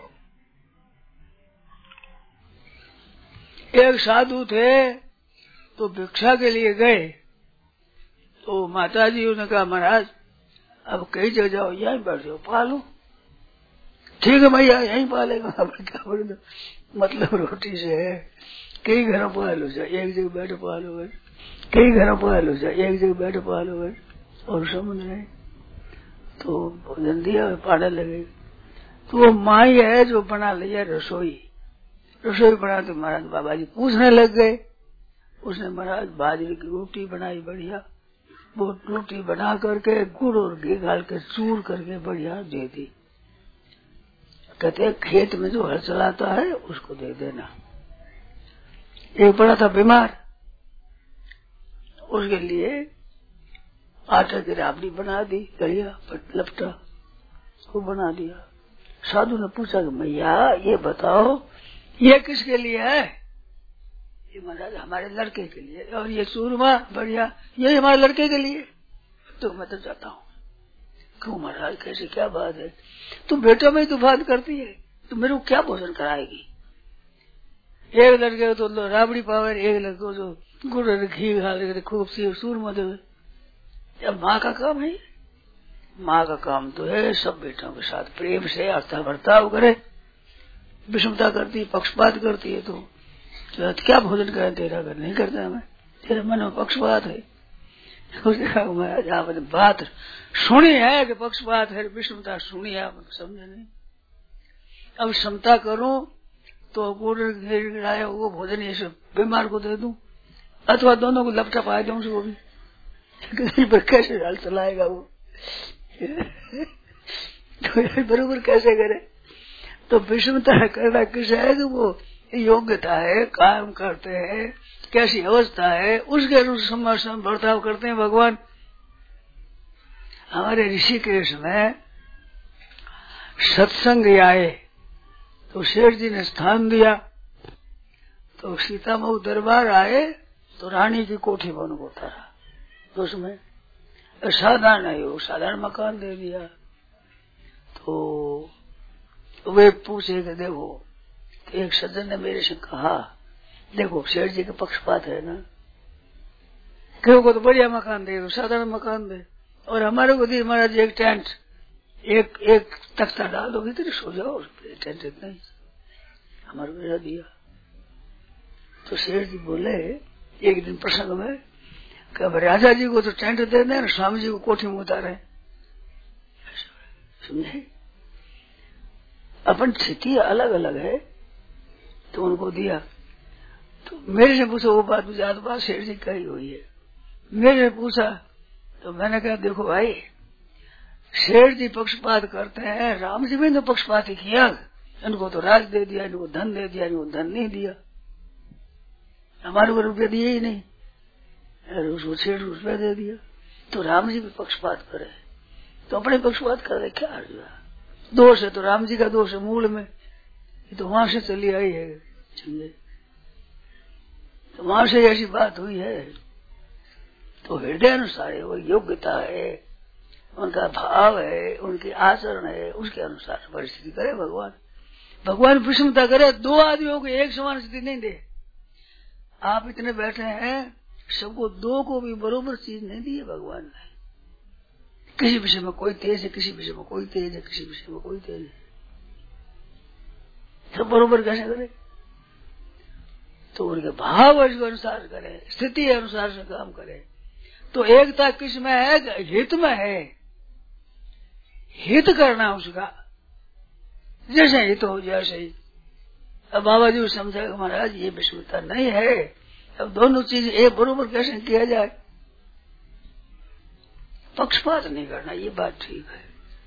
एक साधु थे तो भिक्षा के लिए गए, तो माता जी ने कहा महाराज अब कई जगह जाओ, यहीं बैठ जाओ, पालो। ठीक है भैया यहीं पालेगा, क्या बोले मतलब रोटी से है, कई घरों पालो जाए, एक जगह बैठ पालो गए, कई घरों पालो जाए, एक जगह बैठ पालो गए, और समझ रहे तो भोजन दिया पाने लगे। तो वो माई है जो बना लिया रसोई, रसोई बना तो महाराज बाबा जी पूछने लग गए। उसने महाराज बाजरे की रोटी बनाई बढ़िया, वो रोटी बना करके गुड़ और घी डाल के चूर करके बढ़िया दे दी। कहते खेत में जो हल चलाता है उसको दे देना। एक बड़ा था बीमार, उसके लिए आटा की राबड़ी बना दी, दलिया लपटा को बना दिया। साधु ने पूछा कि भैया ये बताओ ये किसके लिए है? ये महाराज हमारे लड़के के लिए। और ये चूरमा बढ़िया ये हमारे लड़के के लिए। तो मैं तो जाता हूँ। क्यों महाराज कैसे क्या बात है? तुम बेटों में ही तो बात करती है, तो मेरे को क्या भोजन कराएगी? एक लड़के को तो राबड़ी पावे, एक लड़के को जो गुड़ घी डाल खूब सी चूरमा दे। अब माँ का काम है, माँ का काम तो है सब बेटों के साथ प्रेम से आस्था बर्ताव करे। विषमता करती है, पक्षपात करती है, तो, तो क्या भोजन करें तेरा? अगर नहीं करता मैं, तेरे मन में पक्षपात है। उसने कहा महाराज आपने बात सुनी है कि पक्षपात है, विषमता सुनी है, आप समझे नहीं। अब क्षमता करूं तो गुड़ गिराया वो भोजन ये बीमार को दे दूं, अथवा दोनों को लपटा पाए दूं उसको भी, कहीं पर कैसे हाल चलाएगा वो? तो बरोबर कैसे करे? तो विषमता करना किस है कि वो योग्यता है, काम करते हैं, कैसी अवस्था है उसके अनुसार बर्ताव करते हैं भगवान। हमारे ऋषिकेश में सत्संग आए तो शेठ जी ने स्थान दिया, तो सीता मऊ दरबार आए तो रानी की कोठी में उनको उतारा, तो उसमें साधारण है वो साधारण मकान दे दिया। तो वे पूछे कि देखो, एक सज्जन ने मेरे से कहा देखो सेठ जी के पक्षपात है ना, क्यों को तो बढ़िया मकान दे, तो साधारण मकान दे, और हमारे को दी महाराज एक टेंट, एक एक तख्ता डाल दो इतने सो जाओ, टेंट इतना ही हमारे को दिया। तो सेठ जी बोले एक दिन प्रसंग में कि अब राजा जी को तो टेंट दे दें, स्वामी जी को कोठी में उतारे, समझे? अपन स्थिति अलग अलग है तो उनको दिया। तो मेरे से पूछा वो बात ज्यादा बात शेर जी कही हुई है, मेरे से पूछा तो मैंने कहा देखो भाई शेर जी पक्षपात करते हैं, राम जी ने तो पक्षपात ही किया, इनको तो राज दे दिया, इनको धन दे दिया, इनको धन नहीं दिया, हमारे को रुपये दिए ही नहीं, उसको शेर रुपये दे दिया। तो राम जी भी पक्षपात करे तो अपने पक्षपात कर रहे, क्या दोष है? तो राम जी का दोष है मूल में, ये तो वहां से चली आई है, समझे? तो वहां से ऐसी बात हुई है। तो हृदय अनुसार है, वो योग्यता है, उनका भाव है, उनकी आचरण है, उसके अनुसार परिस्थिति करे भगवान। भगवान विषमता करे, दो आदमियों को एक समान स्थिति नहीं दे। आप इतने बैठे हैं, सबको दो को भी बरोबर चीज नहीं दी है भगवान ने। किसी विषय में कोई तेज है, किसी विषय में कोई तेज है, किसी विषय में कोई तेज है, सब बरोबर कैसे करे? तो उनके भाव के अनुसार करे, स्थिति अनुसार से काम करे। तो एकता किस में है? हित में है। हित करना उसका, जैसे हित हो जैसे ही। अब बाबा जी समझा कि महाराज ये विषमता नहीं है, अब दोनों चीज एक बरोबर कैसे किया जाए। पक्षपात नहीं करना, ये बात ठीक है।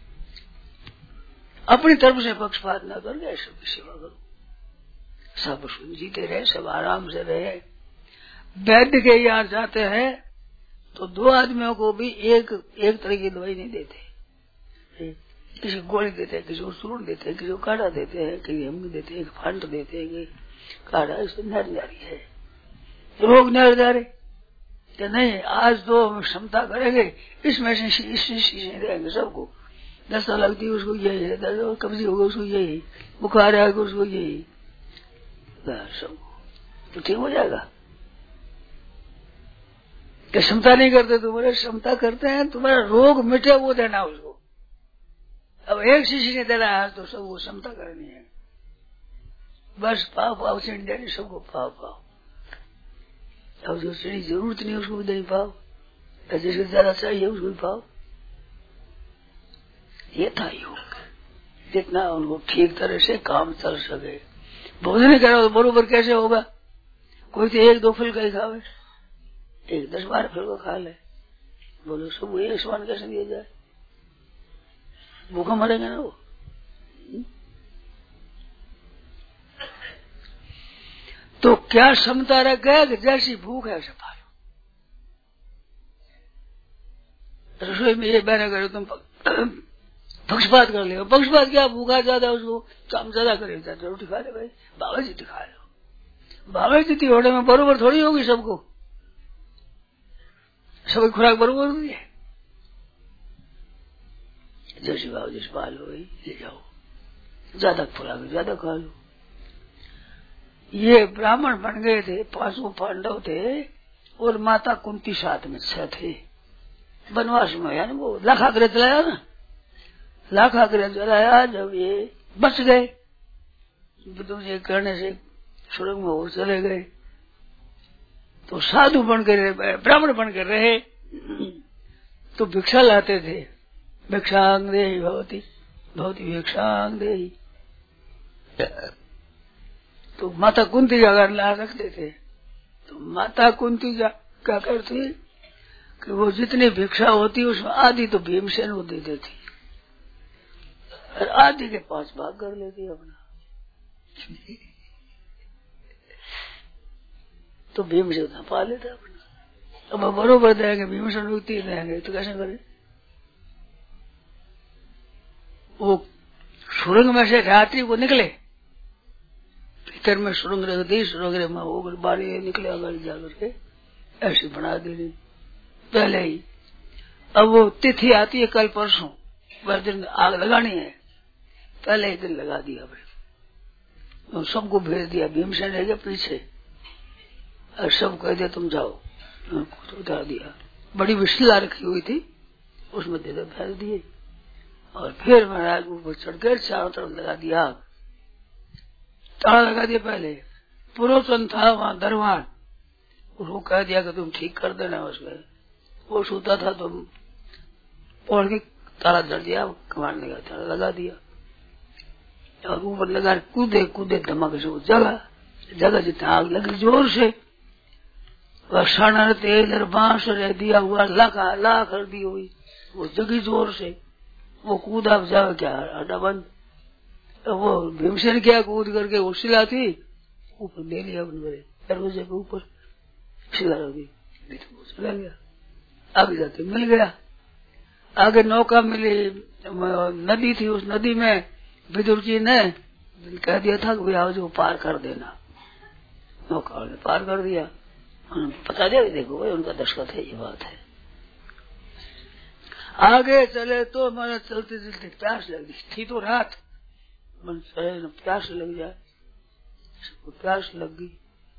अपनी तरफ से पक्षपात न करके सबकी सेवा करो, सब जीते रहे, सब आराम से रहे। वैद्य के यहाँ जाते हैं तो दो आदमियों को भी एक एक तरह की दवाई नहीं देते, किसी को गोली देते हैं, किसी को चूर्ण देते हैं, किसी को काढ़ा देते हैं, किसी हम देते हैं, फंड देते हैं कि काढ़ा इससे नर जारी है, रोग नर जा रहे कि नहीं आज तो हम क्षमता करेंगे, इसमें से इस शीशे देंगे सबको। दस्ता लगती है उसको यही है, कब्जी होगा उसको यही, बुखार आएगा उसको यही, सबको तो ठीक हो जाएगा। कि क्षमता नहीं करते तुम्हारे, क्षमता करते हैं तुम्हारा रोग मिटे वो देना उसको। अब एक शीशी नहीं देना है तो सबको क्षमता करनी है, बस पाव पाव चीनी देनी सबको, पाव पाव। अब जो चीनी जरूरत नहीं उसको भी देनी पाव, जिसको ज्यादा चाहिए उसको भी पाव। ये था योग, जितना उनको ठीक तरह से काम चल सके। भोजन करो तो बरोबर कैसे होगा? कोई तो एक दो फल का ही खावे, एक दस बारह फल को खा ले, बोलो सब एक समान कैसे दिया जाए? भूखा मरेंगे ना वो। तो क्या क्षमता रख गया कि जैसी भूख है ऐसे पालो। रसोई में ये बहना करो तुम पक्षपात कर ले, पक्षपात क्या? भूखा ज्यादा उसको काम ज्यादा करे, ज्यादा रोटी खा ले भाई, बाबा जी खा लो। बाबा जी की होटल में बरोबर थोड़ी होगी सबको, सबकी खुराक बरोबर हुई है। जैसी बाबा जैसे पालो वही ले जाओ, ज्यादा खुराक ज्यादा खा लो। ये ब्राह्मण बन गए थे, पांचों पांडव थे और माता कुंती साथ में छह थे वनवास में, यानी वो लाखाग्रह चलाया ना, लाखाग्रह चलाया। जब ये बच गए विदुर जी करने से सुरंग में वो चले गए, तो साधु बनकर ब्राह्मण बनकर रहे, तो भिक्षा लाते थे। भिक्षांग देहि भवती भवती भिक्षांग देहि, तो माता कुंती अगर ला रखते थे तो माता कुंती क्या करती कि वो जितनी भिक्षा होती उसमें आधी तो भीमसेन को दे देती और आधी के पांच भाग कर लेती अपना। तो भीमसेन उतना पा लेता अपना। अब बरोबर देंगे भीमसेन व्यक्ति देंगे तो कैसे करें? वो सुरंग में से रात्रि को निकले, भीतर में सुरंग रख दी, सुरंग में वो बारी निकले अगर जाकर के ऐसी बना देनी पहले ही। अब वो तिथि आती है कल परसों, वह दिन आग लगानी है, पहले ही दिन लगा दिया भाई, तो सबको भेज दिया। भीमसेन रह गया पीछे और सब कह दिया तुम जाओ, तो उतार दिया। बड़ी विशला रखी हुई थी उसमें दे दे भेज दिए और फिर महाराज ऊपर चढ़ कर चारों तरफ लगा दिया आग, ताला लगा दिया। पहले पुरोचन था वहां दरबार, उसको कह दिया कि तुम ठीक कर देना उसमें। वो सोता था तो पौड़ के ताला जड़ दिया, कमांड लगा ताला लगा दिया और ऊपर लगा कूदे कूदे धमाके से वो जगह जगह जितना आग लगी जोर से, वह सण तेल बांस रह दिया हुआ लाखा लाख कर दी हुई वो जगी जोर से, वो कूदा जाओ क्या अड्डा बंद। तो वो भीमसेन क्या कूद करके वो शिला थी ऊपर ले लिया अपने दरवाजे के ऊपर, शिला रखी चला गया। आगे जाते मिल गया, आगे नौका मिली, नदी थी, उस नदी में विदुर जी ने कह दिया था कि भाई आओ जो पार कर देना। नौका ने पार कर दिया, बता दिया देखो भाई उनका दशखत है, ये बात है। आगे चले तो मैंने चलते चलते प्यास लग गई थी, तो रात मन प्यास लग जाए, सबको प्यास लग गई।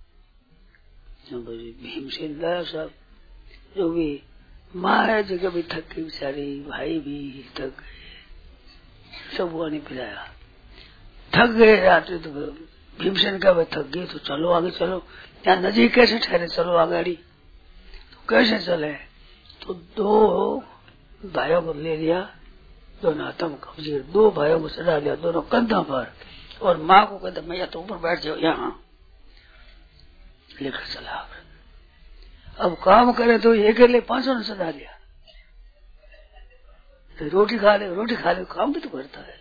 भीमसेन लाया साहब, जो भी माँ है जगह भी थक गई बेचारी, भाई भी थक गए, सब वो नहीं पिलाया, थक गए रात तो भीमसेन का भाई थक गए तो चलो आगे चलो, यहाँ नजीक कैसे ठहरे, चलो आगे। तो कैसे चले, तो दो भाइयों को ले लिया, दोनों हाथों में कब्जे, दो भाइयों को चढ़ा लिया दोनों कंधों पर, और माँ को कहते मैया तो ऊपर बैठ जाओ, यहाँ लेकर चला। अब काम करे तो एक ले पांचों ने चढ़ा लिया, तो रोटी खा ले रोटी खा ले, काम भी तो करता है।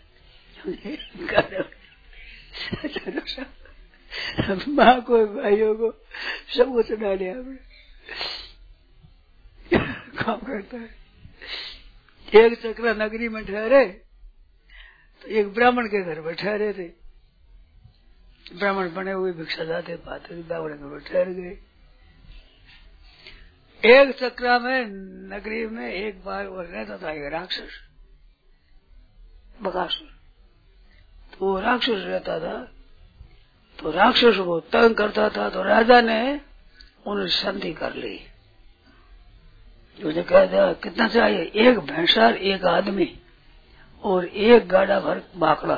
माँ को भाइयों को सबको चढ़ा लिया, काम करता है। एक चक्रा नगरी में ठहरे तो एक ब्राह्मण के घर में ठहरे थे, ब्राह्मण बने हुए भिक्षा जाते पाते, ब्राह्मण के घर ठहर गए। एक चक्रा में नगरी में एक बार वो रहता था एक राक्षस बकासुर, तो वो राक्षस रहता था, तो राक्षस को तंग करता था, तो राजा ने उन्हें संधि कर ली। उसने कहा था कितना चाहिए, एक भैंसार, एक आदमी और एक गाड़ा भर बाकड़ा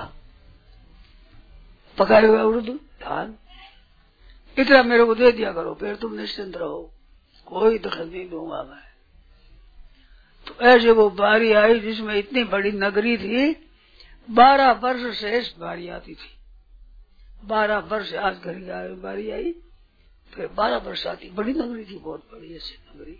पकाए हुए उर्द धान, इतना मेरे को दे दिया करो, फिर तुम निश्चिंत रहो, कोई दखल नहीं दूंगा मैं। तो ऐसे वो बारी आई जिसमें इतनी बड़ी नगरी थी, बारह वर्ष से बारी आती थी, बारह वर्ष आज घर की बारी आई, फिर बारह वर्ष आती, बड़ी नगरी थी, बहुत बड़ी ऐसी नगरी।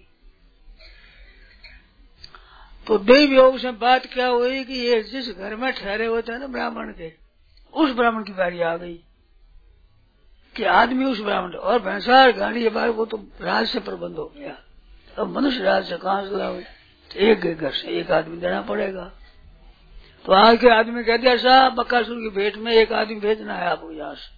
तो देव योग से बात क्या हुई कि ये जिस घर में ठहरे होते हैं ना ब्राह्मण के, उस ब्राह्मण की बारी आ गई कि आदमी उस ब्राह्मण, और भैंसार गाड़ी ये बार वो तो राज से प्रबंध हो गया, अब मनुष्य राज से कहाँ से लाओ, तो एक घर से एक आदमी देना पड़ेगा। तो आज के आदमी कह दिया साहब बकासुर की भेंट में एक आदमी भेजना है आपको यहाँ से।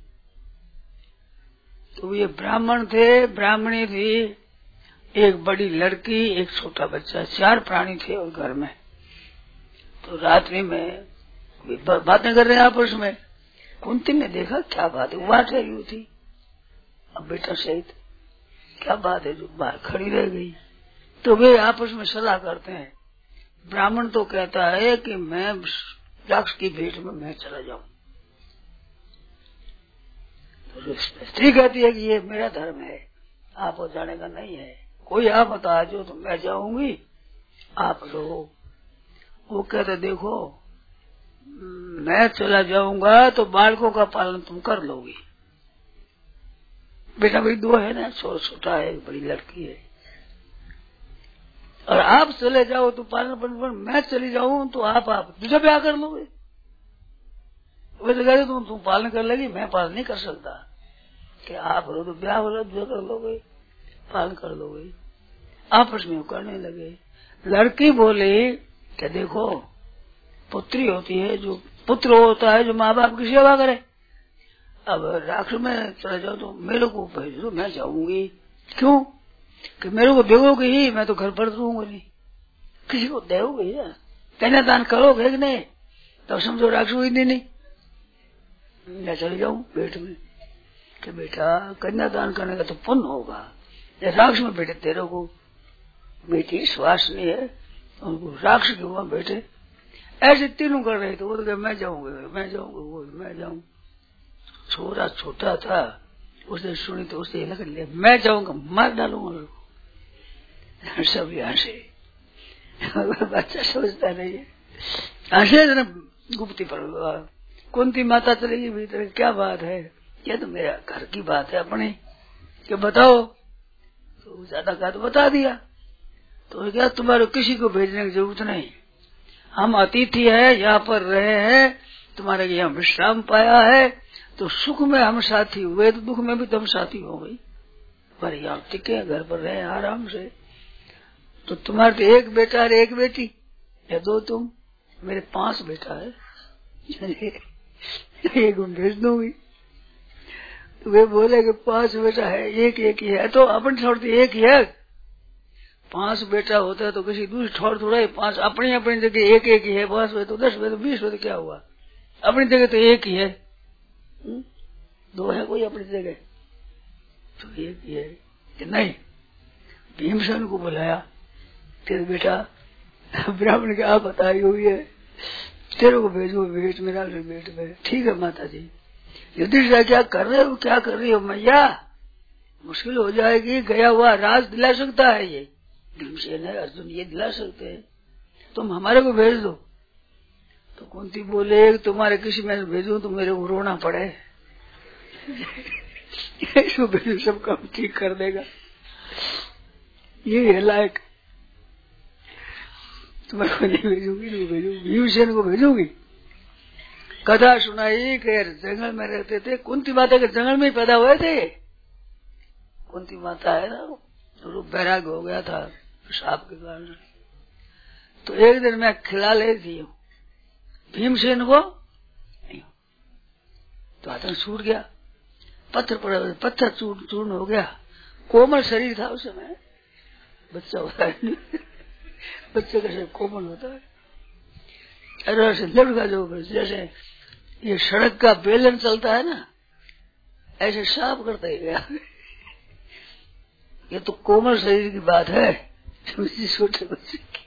तो ये ब्राह्मण थे, ब्राह्मणी थी, एक बड़ी लड़की, एक छोटा बच्चा, चार प्राणी थे और घर में। तो रात्रि में बातें कर रहे हैं आपस में। कुंती ने देखा क्या बात है, वहां ठहरी हुई थी अब बेटा सहित, क्या बात है जो बाहर खड़ी रह गई। तो वे आपस में सलाह करते हैं। ब्राह्मण तो कहता है कि मैं राक्षस की भेंट में मैं चला जाऊं, तो स्त्री कहती है कि ये मेरा धर्म है, आप वो जाने का नहीं है, कोई आप बता जो तो मैं जाऊंगी, आप रहो। वो कहते देखो मैं चला जाऊंगा तो बालकों का पालन तुम कर लोगी, बेटा भाई दो है ना, छोटा है बड़ी लड़की है, और आप चले जाओ तो पालन पर, मैं चली जाऊं तो आप आप दूसरा ब्याह कर लोगे। वैसे कहते तुम तुम पालन कर लेगी, मैं पालन नहीं कर सकता, कि आप हो तो ब्याह हो दूसरा कर लोगे, पालन कर लोगे। आपस में करने लगे। लड़की बोली कि देखो पुत्री होती है, जो पुत्र होता है जो माँ बाप की सेवा करे, अब राक्षस में चले जाओ तो मेरे को भेज दो, मैं जाऊंगी। क्यों कि मेरे को देखोगे ही, मैं तो घर पर रहूंगा नहीं, किसी को दोगे ना, कहना दान करोगे कि नहीं, तो समझो राक्षस हुई नहीं, मैं चले जाऊं पेट में कि बेटा कन्यादान करने का तो पुण्य होगा, राक्षस में बेटे तेरे को बेटी श्वास नहीं है, उनको राक्षस के हुआ बेटे, ऐसे तीनों कर रहे थे। वो तो मैं जाऊंगा मैं जाऊंगा वो मैं जाऊं। छोरा छोटा था, उसने सुनी तो उसे लग लिया मैं जाऊंगा मार डालूंगा उसको। सब हंसे, बच्चा सोचता नहीं है, हंसे ना गुप्ती पर। कुंती माता चलेगी भीतर, क्या बात है, ये तो मेरा घर की बात है अपनी, कि बताओ। तो ज्यादा कहा तो बता दिया। तो क्या तुम्हारे किसी को भेजने की जरूरत नहीं, हम अतिथि है, यहाँ पर रहे हैं, तुम्हारे यहाँ विश्राम पाया है, तो सुख में हम साथी हुए तो दुख में भी तुम साथी हो गई, पर यहाँ टिके घर पर रहे आराम से। तो तुम्हारे तो एक बेटा है एक बेटी या दो, तुम मेरे पांच बेटा है, एक भेज दूंगी। तो वे बोले कि पांच बेटा है, एक एक ही है, तो अपन छोड़ती एक ही है। पांच बेटा होता है तो किसी दूसरी छोड़ थोड़ा ही, पांच अपनी अपनी जगह एक एक ही है, पांच हुए तो दस हुए तो बीस हुए तो क्या हुआ, अपनी जगह तो एक ही है। हुँ? दो है कोई अपनी जगह, तो एक ही है कि नहीं। भीमसेन को बुलाया, तेरे बेटा ब्राह्मण की आप बताई हुई है, तेरे को भेजो भेंट मेरा भेंट में। ठीक है माता जी, युधिष्ठिर क्या कर रहे हो, क्या कर रही हो मैया, मुश्किल हो जाएगी, गया हुआ राज दिला सकता है ये भीमसेन है, अर्जुन ये दिला सकते हैं, तुम हमारे को भेज दो। तो कुंती बोले तुम्हारे किसी में भेजू तो मेरे को रोना पड़े, इसको भेजू सब काम ठीक कर देगा, ये है लायक, तुम्हारे को नहीं भेजूंगी, नहीं भेजूंगी, भीमसेन को भेजूंगी। कथा सुनाई कि जंगल में रहते थे, कुंती माता के जंगल में ही पैदा हुए थे। कुंती माता है ना, रूप बैराग हो गया था साप के कारण, तो एक दिन मैं खिला ले थी भीमसेन को, तो हाथ छूट गया, पत्थर पड़ा, पत्थर चूर्ण चूर्ण हो गया, कोमल शरीर था उस समय, बच्चा होता है बच्चे का शरीर कोमल होता है, अरे लड़का जो जैसे ये सड़क का बेलन चलता है ना, ऐसे साफ करता ही गया। ये तो कोमल शरीर की बात है छोटे बच्चे की,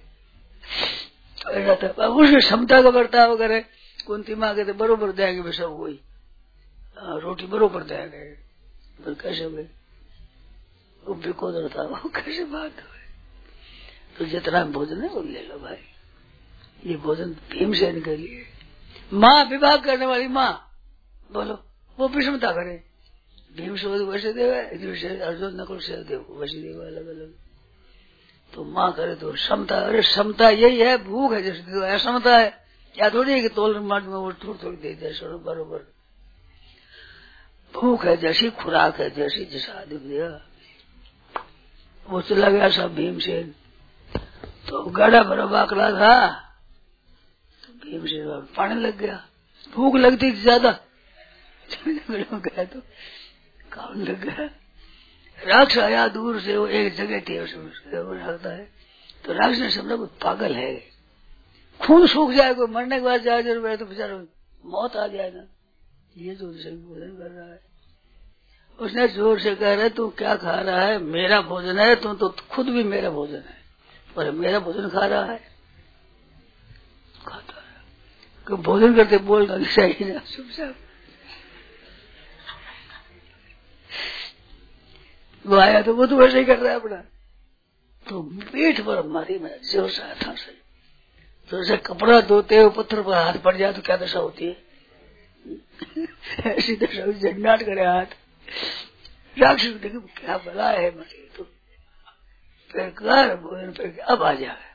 तो ऐसा था। अब उसकी क्षमता का बर्ताव करे, कुंती माँ कहते बरोबर देंगे वे सब, वही रोटी बरोबर देंगे, फिर कैसे हुए वो बिकोदर था, वो कैसे बात हुए, तो जितना भोजन है वो ले लो भाई, ये भोजन भीमसेन के लिए। माँ विवाह करने वाली माँ बोलो वो विषमता करे, भीम से वैसे देव है, अर्जुन नकुल से देव वैसे देव, अलग अलग, तो माँ करे तो क्षमता, अरे क्षमता यही है, भूख है जैसे असमता है, या थोड़ी है कि तोल मट में वो थोड़ी थोड़ी दे दे सो बरोबर, भूख है जैसी, खुराक है जैसी, जैसा आदमी दिया। वो चला गया सब भीमसेन, तो गाड़ा भरा बाकला था, तो भीमसेन पानी लग गया, भूख लगती थी ज्यादा, गया तो काम लग गया। राक्षस आया दूर से, वो एक जगह थी रखता है, तो राक्षस ने समझा कोई पागल है, खून सूख जाए, कोई मरने के बाद जाए तो बेचारा मौत आ जाएगा, ये जो भोजन कर रहा है। उसने जोर से कह रहे तू क्या खा रहा है, मेरा भोजन है, तू तो खुद भी मेरा भोजन है, पर मेरा भोजन खा रहा है, खाता है, क्यों भोजन करते बोलना नहीं चाहिए ना, चुपचाप। वो आया तो वो तो वैसे ही कर रहा है अपना, तो पीठ पर मारी मैं जोर से हाथा से, जोर से कपड़ा धोते हुए पत्थर पर हाथ पड़ जाए तो क्या दशा होती है, ऐसी दशा झंझाट करे हाथ। राक्षस देखे क्या भला है मरी, तो फिर कर भोजन फिर अब आ जाए,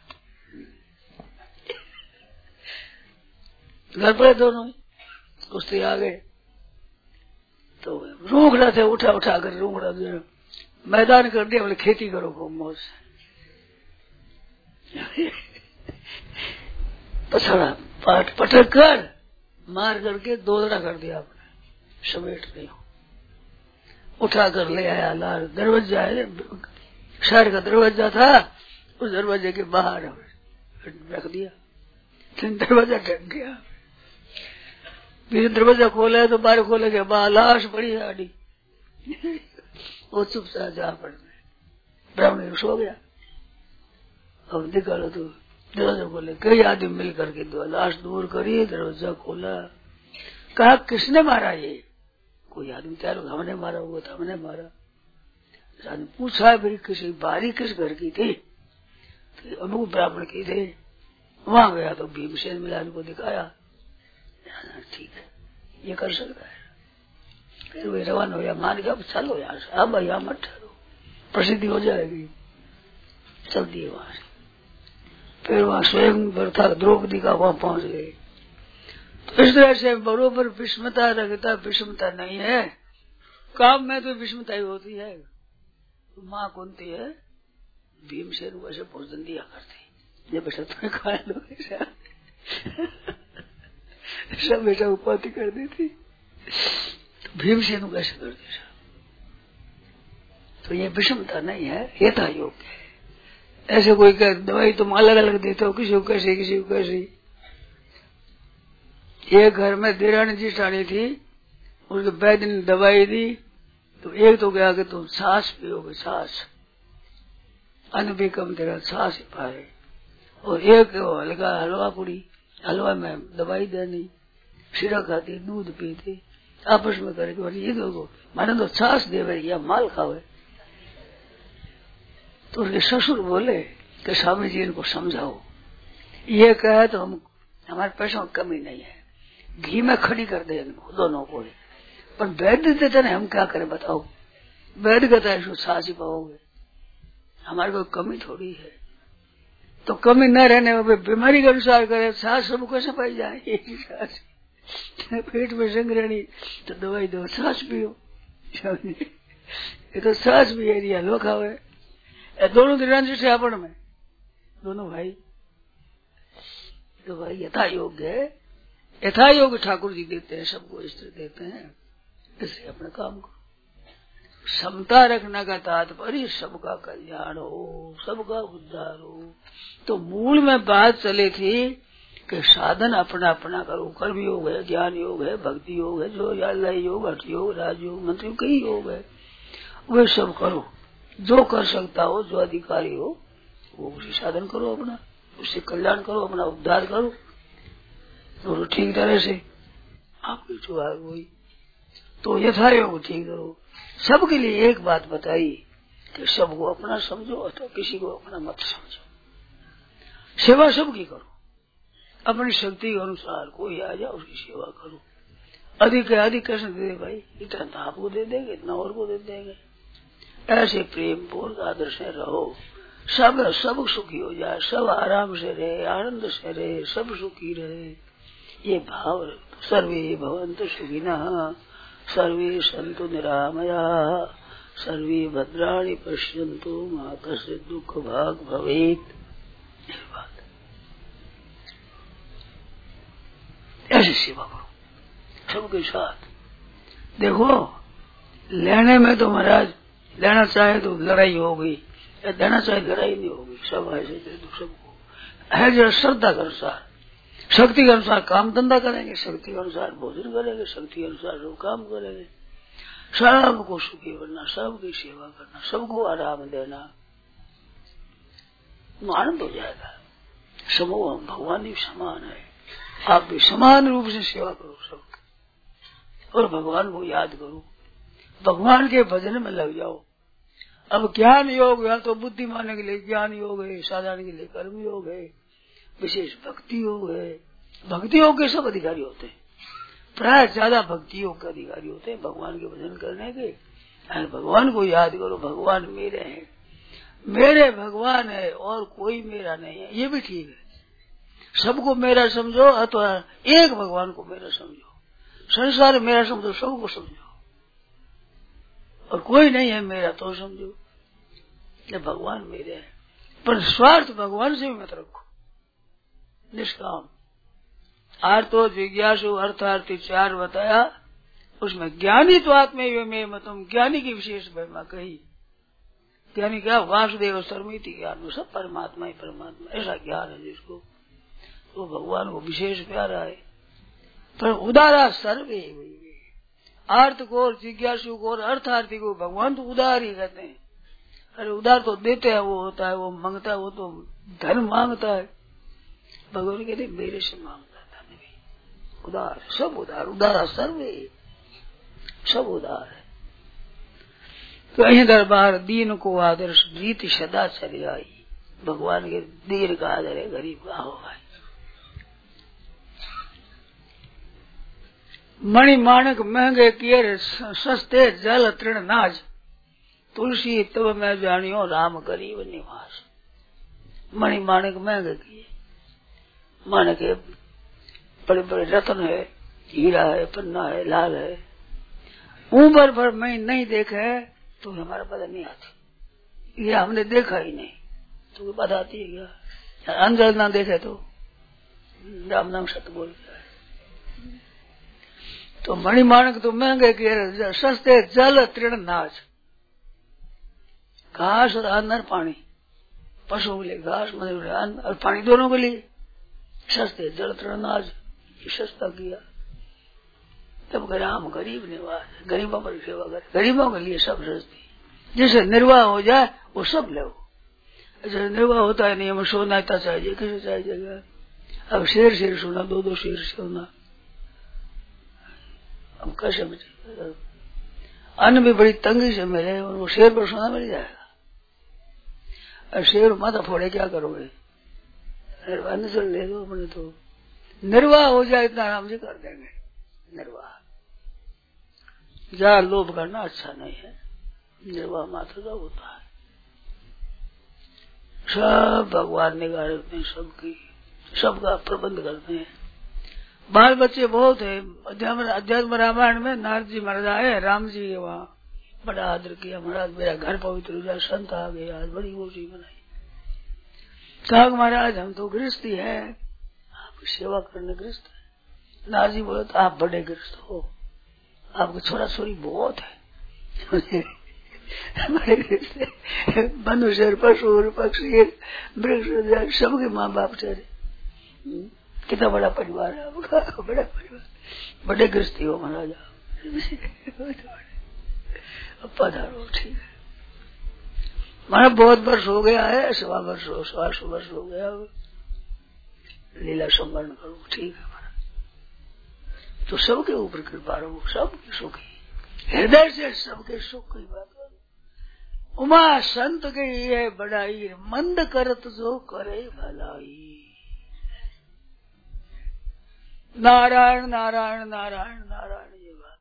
घर पर दोनों कुश्ती आ गए, तो रूख रहे थे, उठा उठा कर रूख रहा, मैदान कर दिया, बोले खेती करो खूब मौज से, पछड़ा पाट पटक कर मार करके दोदड़ा कर दिया आपने, समेट नहीं हो, उठा कर ले आया लाल, दरवाजा है शहर का दरवाजा था, उस दरवाजे के बाहर रख दिया, दरवाजा ढक गया, फिर दरवाजा खोला तो बाहर खोले गया, बाहर लाश पड़ी आड़ी, वो चुपचाप जा पड़ गए, ब्राह्मण सो गया, अब निकालो तो दरवाजा खोले, कई आदमी मिल करके दो लाश दूर करी, दरवाजा खोला, कहा किसने मारा ये, कोई आदमी तैयार हो, हमने मारा, हुआ था हमने मारा, आदमी पूछा फिर किसी बारी किस घर की थी, तो अमुक ब्राह्मण की थे, वहां गया तो भीमसेन मिला को दिखाया, ठीक है ये कर सकता है, फिर वे रवाना हो गया, मान गया चलो यहाँ से, अब यहाँ मत ठहरो, प्रसिद्धि हो जाएगी, चल दिए वहां से, फिर वहां स्वयं था द्रौपदी का वहां पहुंच गए। तो इस तरह से बरोबर विषमता रखता, विषमता नहीं है, काम में तो विषमता ही होती है। तो माँ कुंती है भीमसेन को ऐसे भोजन दिया करती, ये बेटा तुम्हें खा लो, सब बेटा उपाधि कर दी थी, तो भीमसेन को कैसे कर दी, तो ये विषमता नहीं है, ये था योग है। ऐसे कोई कह दवाई तुम अलग अलग देते हो, किसी को कैसी किसी को कैसी। एक घर में देरानी जी साड़ी थी, उसके वैद्य ने दवाई दी, तो एक तो गया कि तुम सांस पियोगे, सांस अन्न भी कम तेरा सांस ही पाए, और एक हल्का हलवा पूरी, हलवा में दवाई देनी, सिरा खाती, दूध पीती, आपस में करेंगे। और ये देखो मैंने तो छाछ देवे या माल खावे। तो उसके ससुर बोले कि स्वामी जी इनको समझाओ। ये कहे तो हम हमारे पैसों में कमी नहीं है, घी में खड़ी कर दे इनको दोनों को। पर वैद्य देते नहीं, हम क्या करें बताओ। वैद्य कहता है इसको छाछ ही पाओगे, हमारे कोई कमी थोड़ी है। तो कमी न रहने में बीमारी के अनुसार करे, छाछ सब कैसे पाई जाए। एक ही छाछ पेट में जंग रहनी तो दवाई दो, छाछ पियो। ये तो छाछ भी एरिया लो खावे। दोनों दिन से अपन में दोनों भाई तो भाई यथा योग्य है, यथा योग ठाकुर जी देते हैं, सबको इस तरह देते हैं। इसलिए अपना काम करो। समता रखने का तात्पर्य सबका कल्याण हो, सबका उद्धार हो। तो मूल में बात चली थी कि साधन अपना अपना करो। कर्म योग है, ज्ञान योग है, भक्ति योग है, जो लय योग, हठ योग, राजयोग, मंत्र योग, कई योग है, वे सब करो। जो कर सकता हो, जो अधिकारी हो, वो उसी साधन करो, अपना उससे कल्याण करो, अपना उद्धार करो। तो ठीक तरह से आपकी जो है वही तो यथा योग ठीक करो। सबके लिए एक बात बताई कि सबको अपना समझो अथवा किसी को अपना मत समझो। सेवा सबकी करो, अपनी शक्ति के अनुसार कोई आ जाए उसकी सेवा करो। अधिक है अधिक कैसे दे दे भाई, इतना तो आपको दे देंगे, इतना और को दे देंगे। ऐसे प्रेम पूर्ण आदर्श से रहो, सब सब सुखी हो जाए, सब आराम से रहे, आनंद से रहे, सब सुखी रहे। ये भाव सर्वे भवन्तु सुखिनः, सर्वे सन्तु निरामया, सर्वे भद्राणि पश्यन्तु मा कश्चित् दुःख भाग् भवेत्। ऐसी सेवा करो सबके साथ। देखो लेने में तो महाराज लेना चाहे तो लड़ाई होगी, देना चाहे लड़ाई नहीं होगी। सब ऐसे दे दो सबको, है जो श्रद्धा के अनुसार, शक्ति के अनुसार काम धंधा करेंगे, शक्ति के अनुसार भोजन करेंगे, शक्ति के अनुसार सब काम करेंगे। सबको सुखी बनना, सबकी सेवा करना, सबको आराम देना, आनंद हो जाएगा। समूह भगवान भी समान है, आप भी समान रूप से सेवा करो सबकी, और भगवान को याद करो, भगवान के भजन में लग जाओ। अब ज्ञान योग या तो बुद्धिमान के लिए ज्ञान योग है, साधारण के लिए कर्म योग है, विशेष भक्ति योग है। भक्ति योग के सब अधिकारी होते हैं, प्राय ज्यादा भक्ति योग के अधिकारी होते हैं भगवान के भजन करने के। भगवान को याद करो, भगवान मेरे हैं, मेरे भगवान है और कोई मेरा नहीं है, ये भी ठीक है। सबको मेरा समझो अथवा एक भगवान को मेरा समझो, संसार मेरा समझो, सबको समझो, और कोई नहीं है मेरा तो समझो कि भगवान मेरे हैं। पर स्वार्थ भगवान से भी मत रखो, निष्काम। आर्तो जिज्ञासु अर्थार्थी चार बताया, उसमें ज्ञानी तो आत्मा में मतम, ज्ञानी की विशेष महिमा कही। ज्ञानी क्या, वासुदेव सर्वमिति ज्ञान, सब परमात्मा ही परमात्मा, ऐसा ज्ञान है जिसको, तो भगवान को विशेष प्यारा है। पर उदारा सर्वे, आर्थ को और जिज्ञासु को और अर्थार्थी को भगवान तो उदार ही कहते हैं। अरे उदार तो देते हैं वो होता है, वो मांगता है, वो तो धन मांगता है। भगवान कहते मेरे से मांगता धन भी, उदार, सब उदार, उदारा सर्वे, सब उदार है। तो यही दरबार दीन को आदर्श रीति सदा चली आई। भगवान के दीन का आदर है, गरीब का हो भाई। मणि माणक महंगे किए, सस्ते जल तृण नाज, तुलसी तब मैं जानियो राम गरीब निवास। मणि माणक महंगे किए, माणक के बड़े बड़े रत्न है, हीरा है, पन्ना है, लाल है, ऊपर पर मैं नहीं देखे तो हमारा पता नहीं आती, ये हमने देखा ही नहीं तो बात आती है क्या? अंदर ना देखे तो राम नाम सत्य बोलता है। तो मणिमाणक तो महंगे किए, सस्ते जल तृण नाच, घास और अन्न और पानी, पशुओं के लिए घास, मनुष्य अन्न और पानी दोनों के लिए सस्ते जल तृण नाच, सस्ता किया। तब राम गरीब निवास, गरीबों पर सेवा करे, गरीबों के लिए सब सस्ती, जिसे निर्वाह हो जाए वो सब ले। जैसे निर्वाह होता है नहीं, हमें सोना इतना चाहिए, किसे चाहिए? अब शेर शेर सोना, दो दो शेर सोना, अब कैसे बचे? अन्न भी बड़ी तंगी से मिले और वो शेर पर सोना मिल जाएगा। अब शेर माथा फोड़े क्या करोगे? अन्न से ले दो अपने, तो निर्वाह हो जाए इतना आराम से कर देंगे। निर्वाह जहाँ लोभ करना अच्छा नहीं है, निर्वाह मात्र का होता है। सब भगवान निगाह रखते हैं, सबकी सबका प्रबंध करते हैं। बाल बच्चे बहुत है। अध्यात्म अध्यात्म रामायण में नारद जी महाराज आए, राम जी के वहाँ बड़ा आदर किया। महाराज मेरा घर पवित्र हो जाए, संत आ गए, आज बड़ी गोष्ठी बनाई। कहा महाराज हम तो गृहस्थी है, आपकी सेवा करने गृहस्थ है। नारद जी बोले तो आप बड़े गृहस्थ हो, आपके छोरा छोरी बहुत है। बड़े गृहस्थ है, मनुष्य पशु पक्षी वृक्ष सबके माँ बाप ठहरे। कितना बड़ा परिवार है आपका, बड़ा परिवार, बड़े गृहस्थी हो महाराज। पधारो, ठीक है। माना बहुत वर्ष हो गया है, सवा वर्ष हो सवा सौ वर्ष हो गया, लीला संवरण करो, ठीक है महाराज। तो सबके ऊपर कृपा रहो, सबकी सुखी, हृदय से सबके सुख की बात करो। उमा संत के ये बड़ाई, मंद करत जो करे भलाई। नारायण नारायण नारायण नारायण।